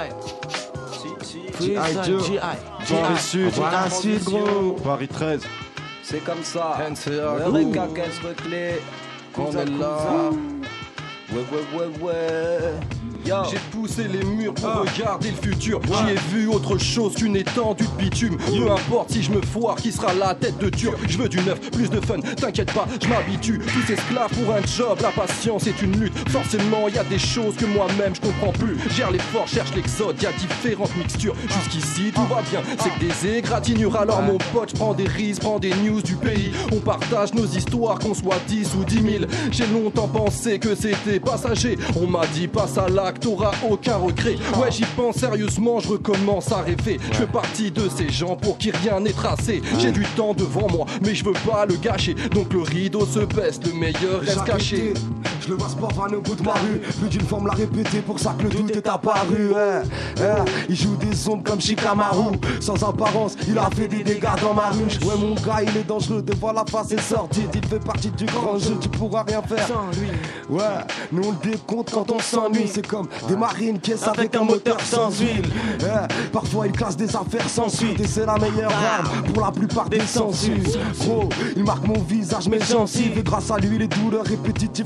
G I Joe. Paris Sud. Paris Sud, gros. Paris treize. C'est comme ça. N C A. Eureka, Caisse Reclé. On est là. Ouais, ouais, ouais, ouais. Yo. J'ai poussé les murs pour ah. regarder le futur. J'y ai vu autre chose qu'une étendue de bitume. Peu importe si je me foire, qui sera la tête de turc. Je veux du neuf, plus de fun, t'inquiète pas, je m'habitue. Tous esclaves pour un job, la patience est une lutte. Forcément, y a des choses que moi-même je comprends plus. Gère l'effort, cherche l'exode, y a différentes mixtures. Jusqu'ici, tout va bien, c'est que des égratignures. Alors mon pote, je prends des risques, prends des news du pays. On partage nos histoires, qu'on soit dix ou dix mille. J'ai longtemps pensé que c'était passager. On m'a dit passe à l'acte, t'auras aucun regret. Ouais, j'y pense sérieusement, je recommence à rêver. Je fais partie de ces gens pour qui rien n'est tracé. J'ai du temps devant moi, mais je veux pas le gâcher. Donc le rideau se baisse, le meilleur reste caché. Je le vois se pavaner au bout de ma rue. Plus d'une forme l'a répété, pour ça que le doute est apparu. Eh, eh, il joue des ombres comme Shikamaru. Sans apparence, il a fait des dégâts dans ma rue. Ouais, mon gars, il est dangereux, devant la face est sordide. Il fait partie du grand jeu, tu pourras rien faire sans lui. Ouais, nous on le décompte quand on s'ennuie. C'est comme des marines qui est avec un moteur sans huile. Eh, parfois il classe des affaires sans suite. Et c'est la meilleure arme pour la plupart des sensus. Gros, il marque mon visage, mes gencives. Et grâce à lui, les douleurs répétitives, gros, je les sens.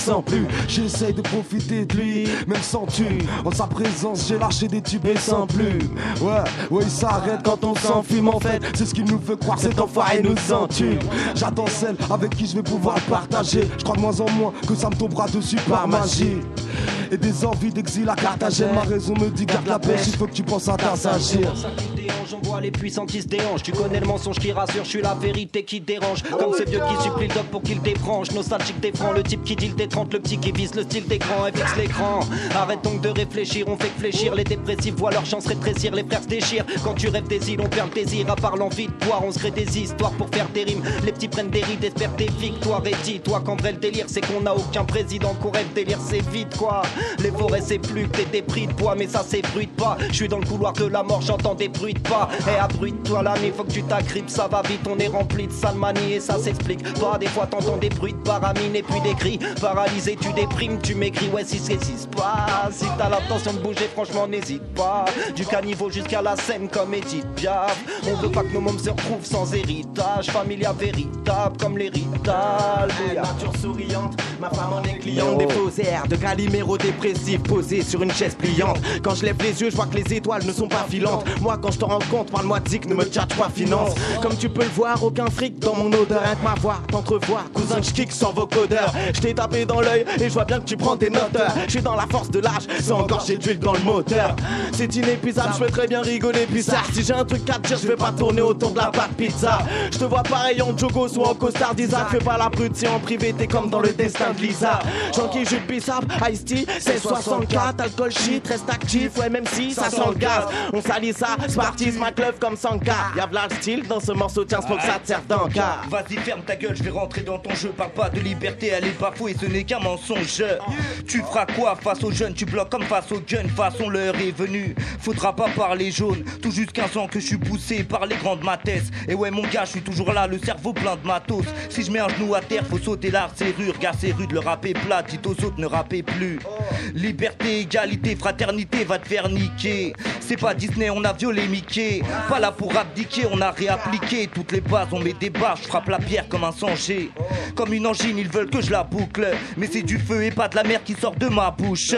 sens plus. J'essaye de profiter de lui, même sans tu. En sa présence, j'ai lâché des tubes et sans plus. Ouais, ouais, il s'arrête quand on s'enfume en fait. C'est ce qu'il nous fait croire, cet enfoiré nous entue. J'attends celle avec qui je vais pouvoir le partager. Je crois de moins en moins que ça me tombera dessus par magie. Et des envies d'exil à Carthagène. Ma raison me dit garde la pêche, il faut que tu penses à t'assagir. On voit les puissants qui se déhanchent. Tu connais le mensonge qui rassure, je suis la vérité qui dérange. Comme ces vieux qui supplient le doc pour qu'il débranche. Nostalgique des francs, le type qui dit le T trente, le petit qui vise le style d'écran et fixe l'écran. Arrête donc de réfléchir, on fait que fléchir. Les dépressifs voient leur chance rétrécir, les frères se déchirent. Quand tu rêves des îles, on perd le désir. À part l'envie de boire, on se crée des histoires pour faire des rimes. Les petits prennent des rides, espèrent des victoires. Et dis-toi qu'en vrai le délire, c'est qu'on a aucun président. Qu'on rêve délire, c'est vite quoi. Les forêts, c'est plus que des débris de bois, mais ça s'ébruite pas. Je suis dans le couloir de la mort, j'entends des bruits de pas. Et abruite-toi l'année, faut que tu t'agrippes, ça va vite, on est rempli de salmanie et ça s'explique pas. Des fois t'entends des bruits de baramine et puis des cris. Paralysé, tu déprimes, tu maigris, ouais si c'est si se passe. Si t'as l'intention de bouger, franchement n'hésite pas. Du caniveau jusqu'à la scène comme Edith Piaf. On veut pas que nos mômes se retrouvent sans héritage. Familia véritable comme l'héritage. Nature souriante, ma femme en est cliente. Des faux airs de caliméro dépressif posés sur une chaise pliante. Quand je lève les yeux, je vois que les étoiles ne sont pas filantes. Moi quand je te rends compte, parle-moi de zik, ne me tchatche pas finance. Comme tu peux le voir, aucun fric dans mon odeur. Rien que ma voix t'entrevoit, cousin je kick sans vocodeur. Je t'ai tapé dans l'œil et je vois bien que tu prends tes notes. Je suis dans la force de l'âge, c'est encore j'ai d'huile dans le moteur. C'est inépuisable, je peux très bien rigoler bizarre. Si j'ai un truc à te dire, je vais pas tourner autour de la pâte pizza. Je te vois pareil en jogos ou en costard d'Isaac. Fais pas la brute, si en privé t'es comme dans le destin de Lisa. Jean-Qui, jus de bissap, Ice-T, c'est soixante-quatre. Alcool shit, reste actif, ouais même si ça sent le gaz. On salit ça, Smarties, ma club comme Sankar. Y'a v'là le style dans ce morceau, tiens, smoke ça te sert d'encart. Vas-y ferme ta gueule, je vais rentrer dans ton jeu. Parle pas de liberté, elle est pas faux et ce n'est qu'un mensonge. Tu feras quoi face aux jeunes? Tu bloques comme face aux jeunes. Façon l'heure est venue, faudra pas parler jaune. Tout juste quinze ans que je suis poussé par les grandes mathesses. Et ouais mon gars, je suis toujours là, le cerveau plein de matos. Si je mets un genou à terre, faut sauter la serrure. Gars c'est rude, le rap est plat, dites aux autres ne rappez plus. Liberté, égalité, fraternité, va te faire niquer. C'est pas Disney, on a violé Mickey. Pas là pour abdiquer, on a réappliqué toutes les bases, on met des barres, je frappe la pierre comme un sanger. Comme une angine, ils veulent que je la boucle. Mais c'est du feu et pas de la mer qui sort de ma bouche.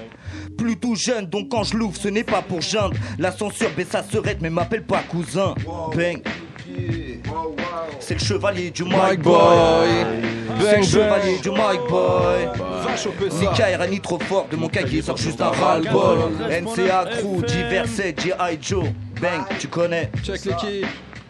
Plutôt jeune, donc quand je l'ouvre, ce n'est pas pour geindre. La censure baisse sa serette, mais m'appelle pas cousin. Bang. C'est le chevalier du Mike Boy. C'est le chevalier du Mike Boy. Nika R N I trop fort, de mon cahier sort juste un ras-le-bol. N C A Crew, Diverset, G I Joe. Bang, tu connais. Check l'équipe.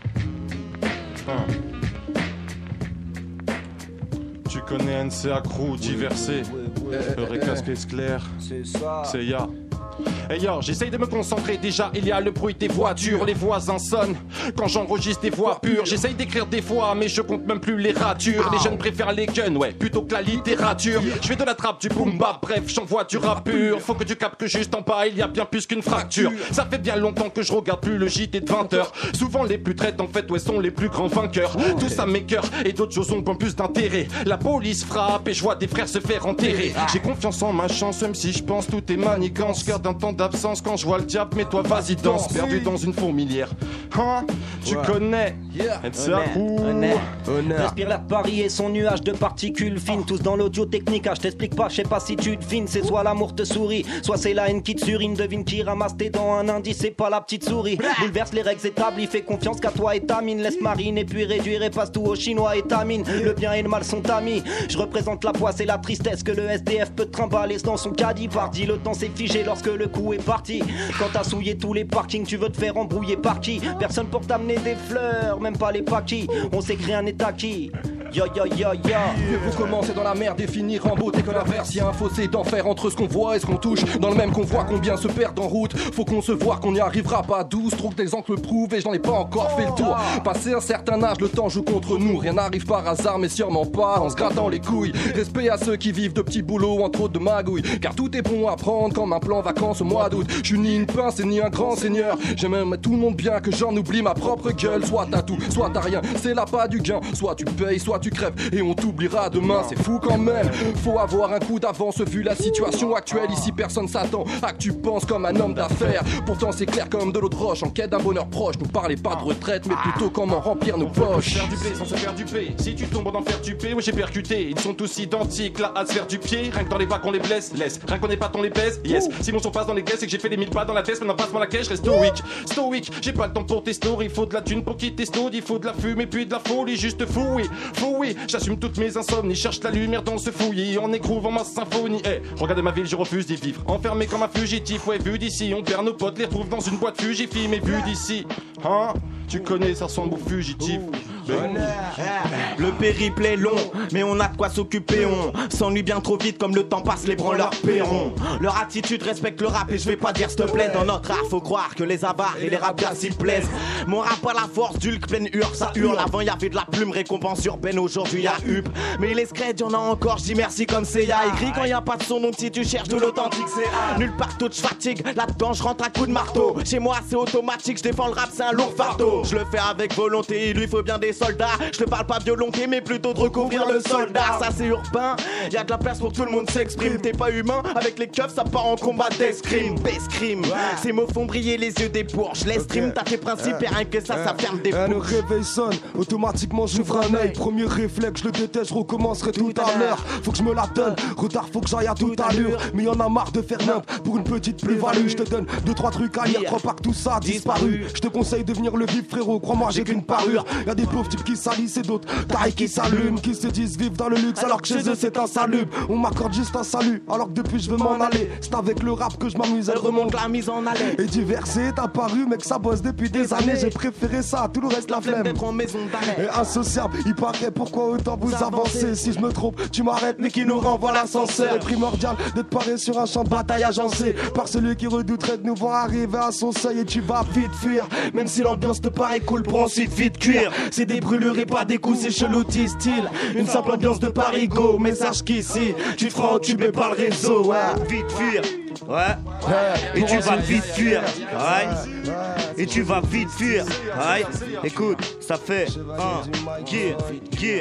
Tu connais N C A Crew, Diverset, Eureka Space Clair, c'est ya. Hey yo, j'essaye de me concentrer, déjà il y a le bruit des voitures, les voisins sonnent quand j'enregistre des voix pures. J'essaye d'écrire des fois, mais je compte même plus les ratures. Les jeunes préfèrent les guns, ouais, plutôt que la littérature. Je fais de la trappe, du boom bap, bref, j'envoie du rap pur. Faut que tu captes que juste en bas, il y a bien plus qu'une fracture. Ça fait bien longtemps que je regarde plus le J T de vingt heures. Souvent les plus traites, en fait, ouais, sont les plus grands vainqueurs. Tout ça m'écœure, et d'autres choses ont bien plus d'intérêt. La police frappe, et je vois des frères se faire enterrer. J'ai confiance en ma chance, même si je pense tout est manigance. Je garde un temps d'absence quand je vois le diable, mais toi vas-y danse. Perdu dans une fourmilière, hein, tu Ouais. connais N C A Crew. Respire l'air de Paris et son nuage de particules fines. Tous dans l'audio technique, ah, je t'explique pas, je sais pas si tu devines. C'est soit l'amour te sourit, soit c'est la haine qui te surine. Devine qui ramasse tes dents, un indice, c'est pas la petite souris. Bouleverse les règles établies, fais confiance qu'à toi et ta mine. Laisse marine et puis réduire et passe tout au chinois et ta mine. Le bien et le mal sont amis. Je représente la poisse et la tristesse que le S D F peut trimballer dans son caddie. Pardi, le temps s'est figé lorsque le coup est parti. Quand t'as souillé tous les parkings, tu veux te faire embrouiller par qui? Personne pour t'amener des fleurs, même pas les paquis. On sait que rien n'est acquis. Yo yo yo yo. Mieux vous commencez dans la merde et finir en beauté que l'inverse. Y'a un fossé d'enfer entre ce qu'on voit et ce qu'on touche. Dans le même convoi, combien se perdent en route. Faut qu'on se voit qu'on n'y arrivera pas douce. Trop d'exemples prouvent et j'en ai pas encore fait le tour. Passé un certain âge, le temps joue contre nous. Rien n'arrive par hasard, mais sûrement pas en se grattant les couilles. Respect à ceux qui vivent de petits boulots, entre autres de magouilles. Car tout est bon à prendre comme un plan vacances au mois d'août. Je suis ni une pince et ni un grand seigneur. J'aime même tout le monde bien que j'en oublie ma propre gueule. Soit t'as tout, soit t'as rien, c'est là pas du gain. Soit tu payes, soit toi tu crèves et on t'oubliera demain. C'est fou quand même. Faut avoir un coup d'avance vu la situation actuelle. Ici personne s'attend à que tu penses comme un homme d'affaires. Pourtant c'est clair comme de l'eau de roche. En quête d'un bonheur proche. Nous parlez pas de retraite mais plutôt comment remplir nos poches. Faire du blé sans se faire duper. Si tu tombes en enfer du P, oui j'ai percuté. Ils sont tous identiques là à se faire du pied. Rien que dans les vagues on les blesse, laisse. Rien qu'on n'est pas on les baise, yes. Si mon son passe dans les caisses et que j'ai fait les mille pas dans la tête, maintenant passe-moi la caisse, reste stoïque. Stoïque, j'ai pas le temps pour tes stories. Il faut de la thune pour quitter Stode. Il faut de la fumée puis de la folie. Juste fou, oui, fou, oui. J'assume toutes mes insomnies. Cherche la lumière dans ce fouillis. En éprouvant ma symphonie. Eh, hey, regardez ma ville, je refuse d'y vivre. Enfermé comme un fugitif, ouais, vu d'ici. On perd nos potes, les retrouve dans une boîte fugifie. Mais vu d'ici, hein, tu connais, ça ressemble au fugitif. Ben, le périple est long, mais on a de quoi s'occuper. On s'ennuie bien trop vite, comme le temps passe, les branleurs paieront. Leur attitude respecte le rap, et je vais pas dire s'il te plaît. Dans notre art, faut croire que les avares et les rappeurs s'y plaisent. Mon rap a la force d'Hulk, pleine hurle, ça hurle. Avant y'avait de la plume, récompense urbaine, aujourd'hui y'a Hup. Mais les scred, y'en a encore, j'dis merci comme c'est y'a écrit quand y'a pas de son. Donc si tu cherches de l'authentique, c'est A. Nulle part tout fatigue, là-dedans j'rentre à coups de marteau. Chez moi c'est automatique, j'défends le rap, c'est un lourd fardeau. Je le fais avec volonté, il lui faut bien des soldats. Je te parle pas violonté mais plutôt de recouvrir le soldat. Ça c'est urbain, y'a de la place pour que tout le monde s'exprime. T'es pas humain, avec les keufs ça part en combat d'escrime. Bescrime, ces mots font briller les yeux des bourges. Les stream, t'as tes principes et rien que ça, ça ferme des bouches. Le réveil sonne, automatiquement j'ouvre un œil. Premier réflexe, je le déteste, je recommencerai tout à l'heure. Faut que je me la donne, retard faut que j'aille à toute allure. Mais y'en a marre de faire nimp pour une petite plus-value. Je te donne deux trois trucs à lire, crois pas que tout ça a disparu. Je te conseille de venir le vivre frérot, crois-moi j'ai qu'une parure. Y'a des pauvres types qui salissent et d'autres tailles qui s'allument, qui se disent vivre dans le luxe alors que chez eux c'est insalubre. On m'accorde juste un salut alors que depuis je veux m'en aller. C'est avec le rap que je m'amuse, elle remonte la mise en haleine. Et diversé est apparu mec ça bosse depuis des années. J'ai préféré ça, tout le reste la flemme d'être en maison d'arrêt. Et insociable, il paraît pourquoi autant vous avancez. Si je me trompe, tu m'arrêtes mais qui nous renvoie l'ascenseur. Est primordial d'être paré sur un champ de bataille agencé par celui qui redouterait de nous voir arriver à son seuil. Et tu vas vite fuir, même si l'ambiance te paraît cool pour ensuite vite cuire. C'est des brûlures et pas des coups, c'est chelou style. Une simple ambiance de Paris Go. Message qu'ici, tu te feras entuber par le réseau. Ouais, vite fuir. Ouais. Et tu vas vite fuir. Ouais. Et tu vas vite fuir. Ouais. Écoute, ça fait un gear, gear.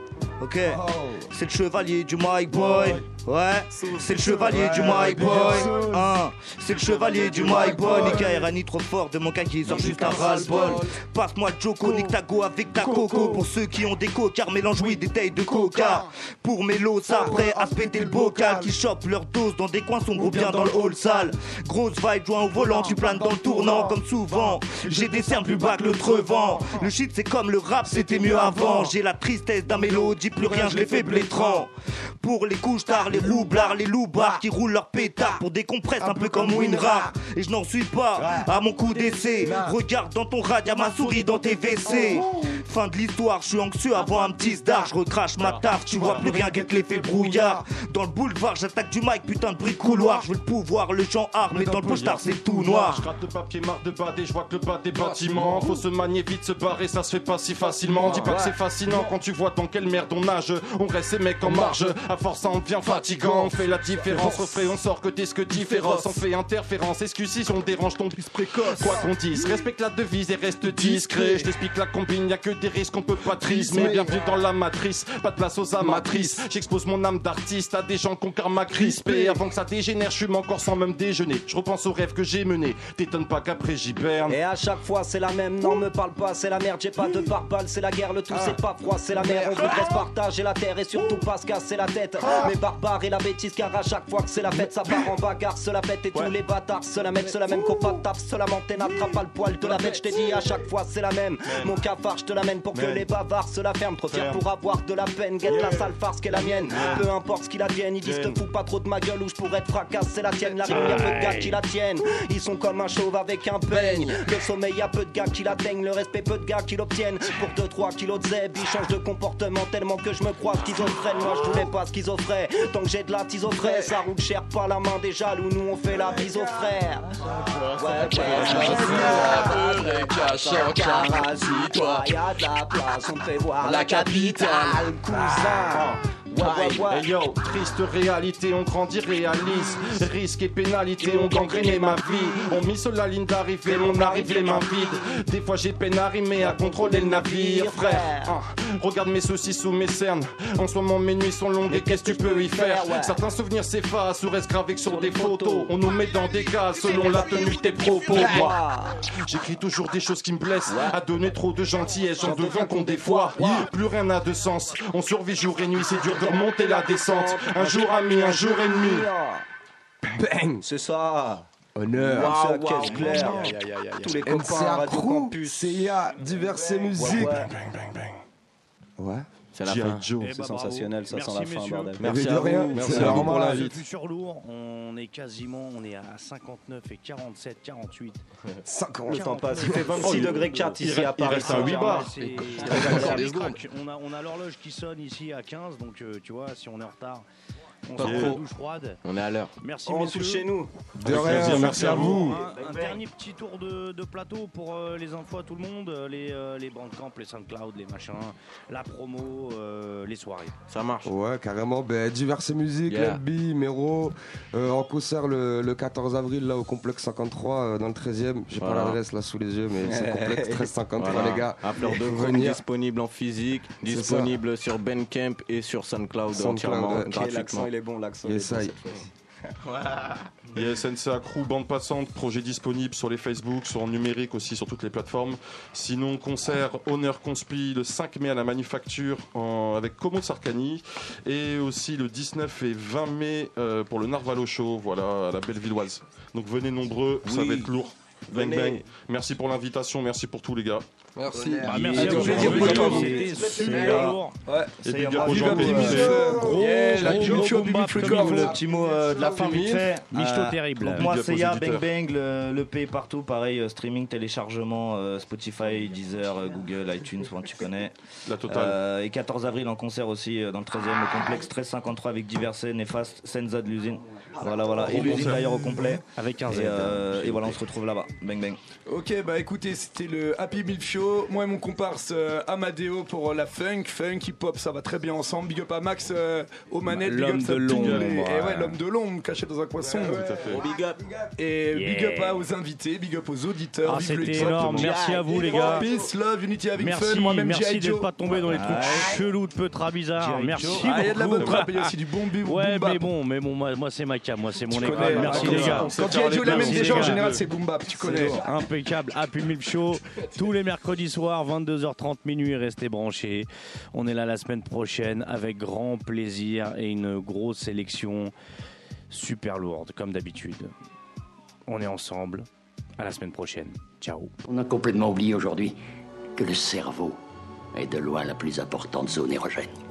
Ok, c'est le chevalier du Mike Boy. Ouais, c'est le chevalier du Mike Boy. Hein, c'est le chevalier du Mike Boy. Nika et Rani trop fort de mon caguiseur juste un ras-le-bol. Passe-moi le Joko, nique ta go avec ta coco. Pour ceux qui ont des cocards, mélange oui des tailles de coca. Pour Mélo, ça prêt à se péter le bocal. Qui chopent leur dose dans des coins sombres bien dans le hall sale. Grosse vibe, joint au volant, tu planes dans le tournant comme souvent. J'ai des cernes plus bas que le trevant. Le shit c'est comme le rap, c'était mieux avant. J'ai la tristesse d'un mélodie, plus rien, je les fais blétrant. Pour les couches tard, les roublards, les loupards qui roulent leur pétard pour des compresses un peu comme Winrar. Et je n'en suis pas à mon coup d'essai. Regarde dans ton rad, y'a ma souris dans tes W C. Fin de l'histoire, je suis anxieux avant un petit star. Je recrache ma taf, tu vois plus rien, guette l'effet brouillard. Dans le boulevard, j'attaque du mic, putain de bruit de couloir. Je veux le pouvoir, le genre arme, mais dans le poche-tard c'est tout noir. Je gratte le papier, marre de bader, je vois que le bas des bâtiments. Faut se manier vite, se barrer, ça se fait pas si facilement. Dis pas que c'est fascinant quand tu vois dans quelle merde on nage. On reste ces mecs en marge, à force ça en devient fatigant. On fait la différence, refait, on sort que t'es ce que t'y féroce. On fait interférence, excuse si on dérange ton fils précoce. Quoi qu'on dise, respecte la devise et reste discret. Je t'explique la combine, y'a que des risques, on peut pas trismer. Bienvenue dans la matrice, pas de place aux amatrices. J'expose mon âme d'artiste à des gens qu'on karma crispé. Avant que ça dégénère, je fume encore sans même déjeuner. Je repense aux rêves que j'ai menés, t'étonne pas qu'après j'hiberne. Et à chaque fois c'est la même, non me parle pas, c'est la merde. J'ai pas de pare-balles, c'est la guerre, le tout c'est pas froid, c'est la mer. On voudrait se partager la terre et surtout pas se casser la tête. Mais barbares et la bêtise car à chaque fois que c'est la fête ça part en bagarre, se la pète et tous les bâtards se la mettent, se la même qu'on pas de taf, se la montaine attrape pas le poil de la bête. Je t'ai dit à chaque fois c'est la même, mon cafard je te l'amène pour que les bavards se la ferment. Trop fier pour avoir de la peine, guette la sale farce qu'est la mienne. Peu importe ce qu'il advienne, ils disent te fous pas trop de ma gueule ou je pourrais te fracasser, c'est la tienne. La rue y'a peu de gars qui la tiennent, ils sont comme un chauve avec un peigne. Le sommeil y'a peu de gars qui l'atteignent, le respect peu de gars qui l'obtiennent. Pour deux trois kilos de zèbre, ils changent de comportement tellement que je me crois schizophrène. Moi je voulais pas schizophrène, tant que j'ai de la tise au frais, ça roule cher par la main des jaloux, nous on fait la bise aux frères. Ouais, toi, y'a de la place, on te fait voir la capitale, cousin. Ouais, ouais, hey yo, triste réalité, on grandit, réalise. Risque et pénalité, on gangréné ma vie. On mis sur la ligne d'arrivée, on arrive les mains vides. Des fois j'ai peine à rimer, à contrôler le navire, frère. Hein, regarde mes soucis sous mes cernes. En ce moment mes nuits sont longues et qu'est-ce que tu peux y faire? Certains souvenirs s'effacent ou restent gravés sur des photos. On nous met dans des cases selon la tenue de tes propos. Moi, j'écris toujours des choses qui me blessent. À donner trop de gentillesse, j'en deviens con des fois. Plus rien n'a de sens. On survit jour et nuit, c'est dur de remonter la descente. Un jour ami, un jour ennemi. Bang. C'est ça. Honneur. Wow, Wow, wow, wow, clair. wow. Tous les M C copains, A Radio Crew, Campus. C I A, Diverses Musiques. Ouais, ouais. Bang, bang, bang. Ouais. C'est la G I. fin. Joe. C'est Eh bah, sensationnel, bravo. ça sent la Merci, fin, messieurs. bordel. Mais Merci de à rien, vous. Merci c'est à vous vraiment pour la l'invite. C'est sur lourd, on est quasiment, on est à cinquante-neuf et quarante-sept, quarante-huit. cinquante. Le temps passe. Il fait vingt-six degrés quatre ici à Paris. reste un huit bars. C'est- On a, on a l'horloge qui sonne ici à quinze, donc euh, tu vois, si on est en retard, on Pas se fait trop. la douche froide. On est à l'heure. Merci On messieurs. touche chez nous. De rien, merci à vous. Un, un dernier petit tour de, de plateau pour euh, les infos à tout le monde, euh, les, euh, les Bandcamp, les SoundCloud, les machins, la promo, euh, les soirées. Ça marche. Ouais, carrément. Ben, Diverses Musiques, Yeah. L B, Méro, euh, en concert le, le quatorze avril là au complexe cinquante-trois euh, dans le treizième. J'ai Voilà. pas l'adresse là sous les yeux, mais c'est complexe treize cinquante-trois Voilà. les gars. À fleur de Faut gros, venir. disponible en physique, C'est disponible sur Bandcamp et sur SoundCloud, SoundCloud, entièrement ouais. gratuitement. Ok, l'accent, il est bon, l'accent Yes, I. Yes, N C A Crew, bande passante, projet disponible sur les Facebook, sur en numérique aussi, sur toutes les plateformes. Sinon, concert Honneur Conspi le cinq mai à la Manufacture en- avec Como Sarkani. Et aussi le dix-neuf et vingt mai euh, pour le Narvalo Show, voilà, à la Bellevilloise. Donc venez nombreux, ça Oui. va être lourd. Bang Venez. bang. Merci pour l'invitation, merci pour tous les gars. Merci. Bah, merci à vous. C'était super lourd. Ouais. Et big up aux Big gens up, qui euh, écoutaient. gros, Yeah, la gros, Jimmy gros Show, combat, Big comme Record. vous. Le petit mot euh, de la fin vite fait. Michto Euh, terrible. Donc moi Big up c'est aux ya auditeurs. Bang Bang, le, le P partout, pareil, euh, streaming, téléchargement, euh, Spotify, Deezer, euh, Google, iTunes, enfin, tu connais. La totale. Euh, et quatorze avril en concert aussi euh, dans le treizième au complexe treize cinquante-trois avec Diverses, Néfaste, Senza de l'usine. Voilà, voilà. Et Gros l'usine concert. d'ailleurs au complet. Avec un Z. Et, euh, et voilà, on se retrouve là-bas. Bang Bang. Ok, bah écoutez, c'était le Happy Milk Show. Moi et mon comparse euh, Amadeo pour euh, la funk, funk, hip-hop, ça va très bien ensemble. Big up à Max euh, aux manettes, big L'homme up ça de tourne l'ombre, les- ouais. Et ouais, l'homme de l'ombre caché dans un coin sombre. Tout à fait. Big up. Et big up Yeah. à- aux invités, big up aux auditeurs. Ah, vive le c'était hip-hop. énorme. Merci à vous, les gars. Peace, love, unity avec Merci, fun. Moi-même, merci G I. d'être Joe. pas tombé dans les trucs Ouais. chelous de Petra bizarre. G I. Merci Joe. beaucoup. Ah, il y a de la bonne trappe, il y a aussi du bon bu. Ouais, boom mais bap. bon, mais bon, moi, moi, c'est ma cam, moi c'est mon Tu école. connais, Merci quand les ça- gars. Quand G I. Joe l'amène Merci, des les gens, en gars. général, c'est boom bap, tu connais. Impeccable. Happy Milk Show tous les mercredis soirs, vingt-deux heures trente minuit. Restez branchés. On est là la semaine prochaine avec grand plaisir et une grosse sélection super lourde comme d'habitude. On est ensemble. À la semaine prochaine. Ciao. On a complètement oublié aujourd'hui que le cerveau est de loin la plus importante zone érogène.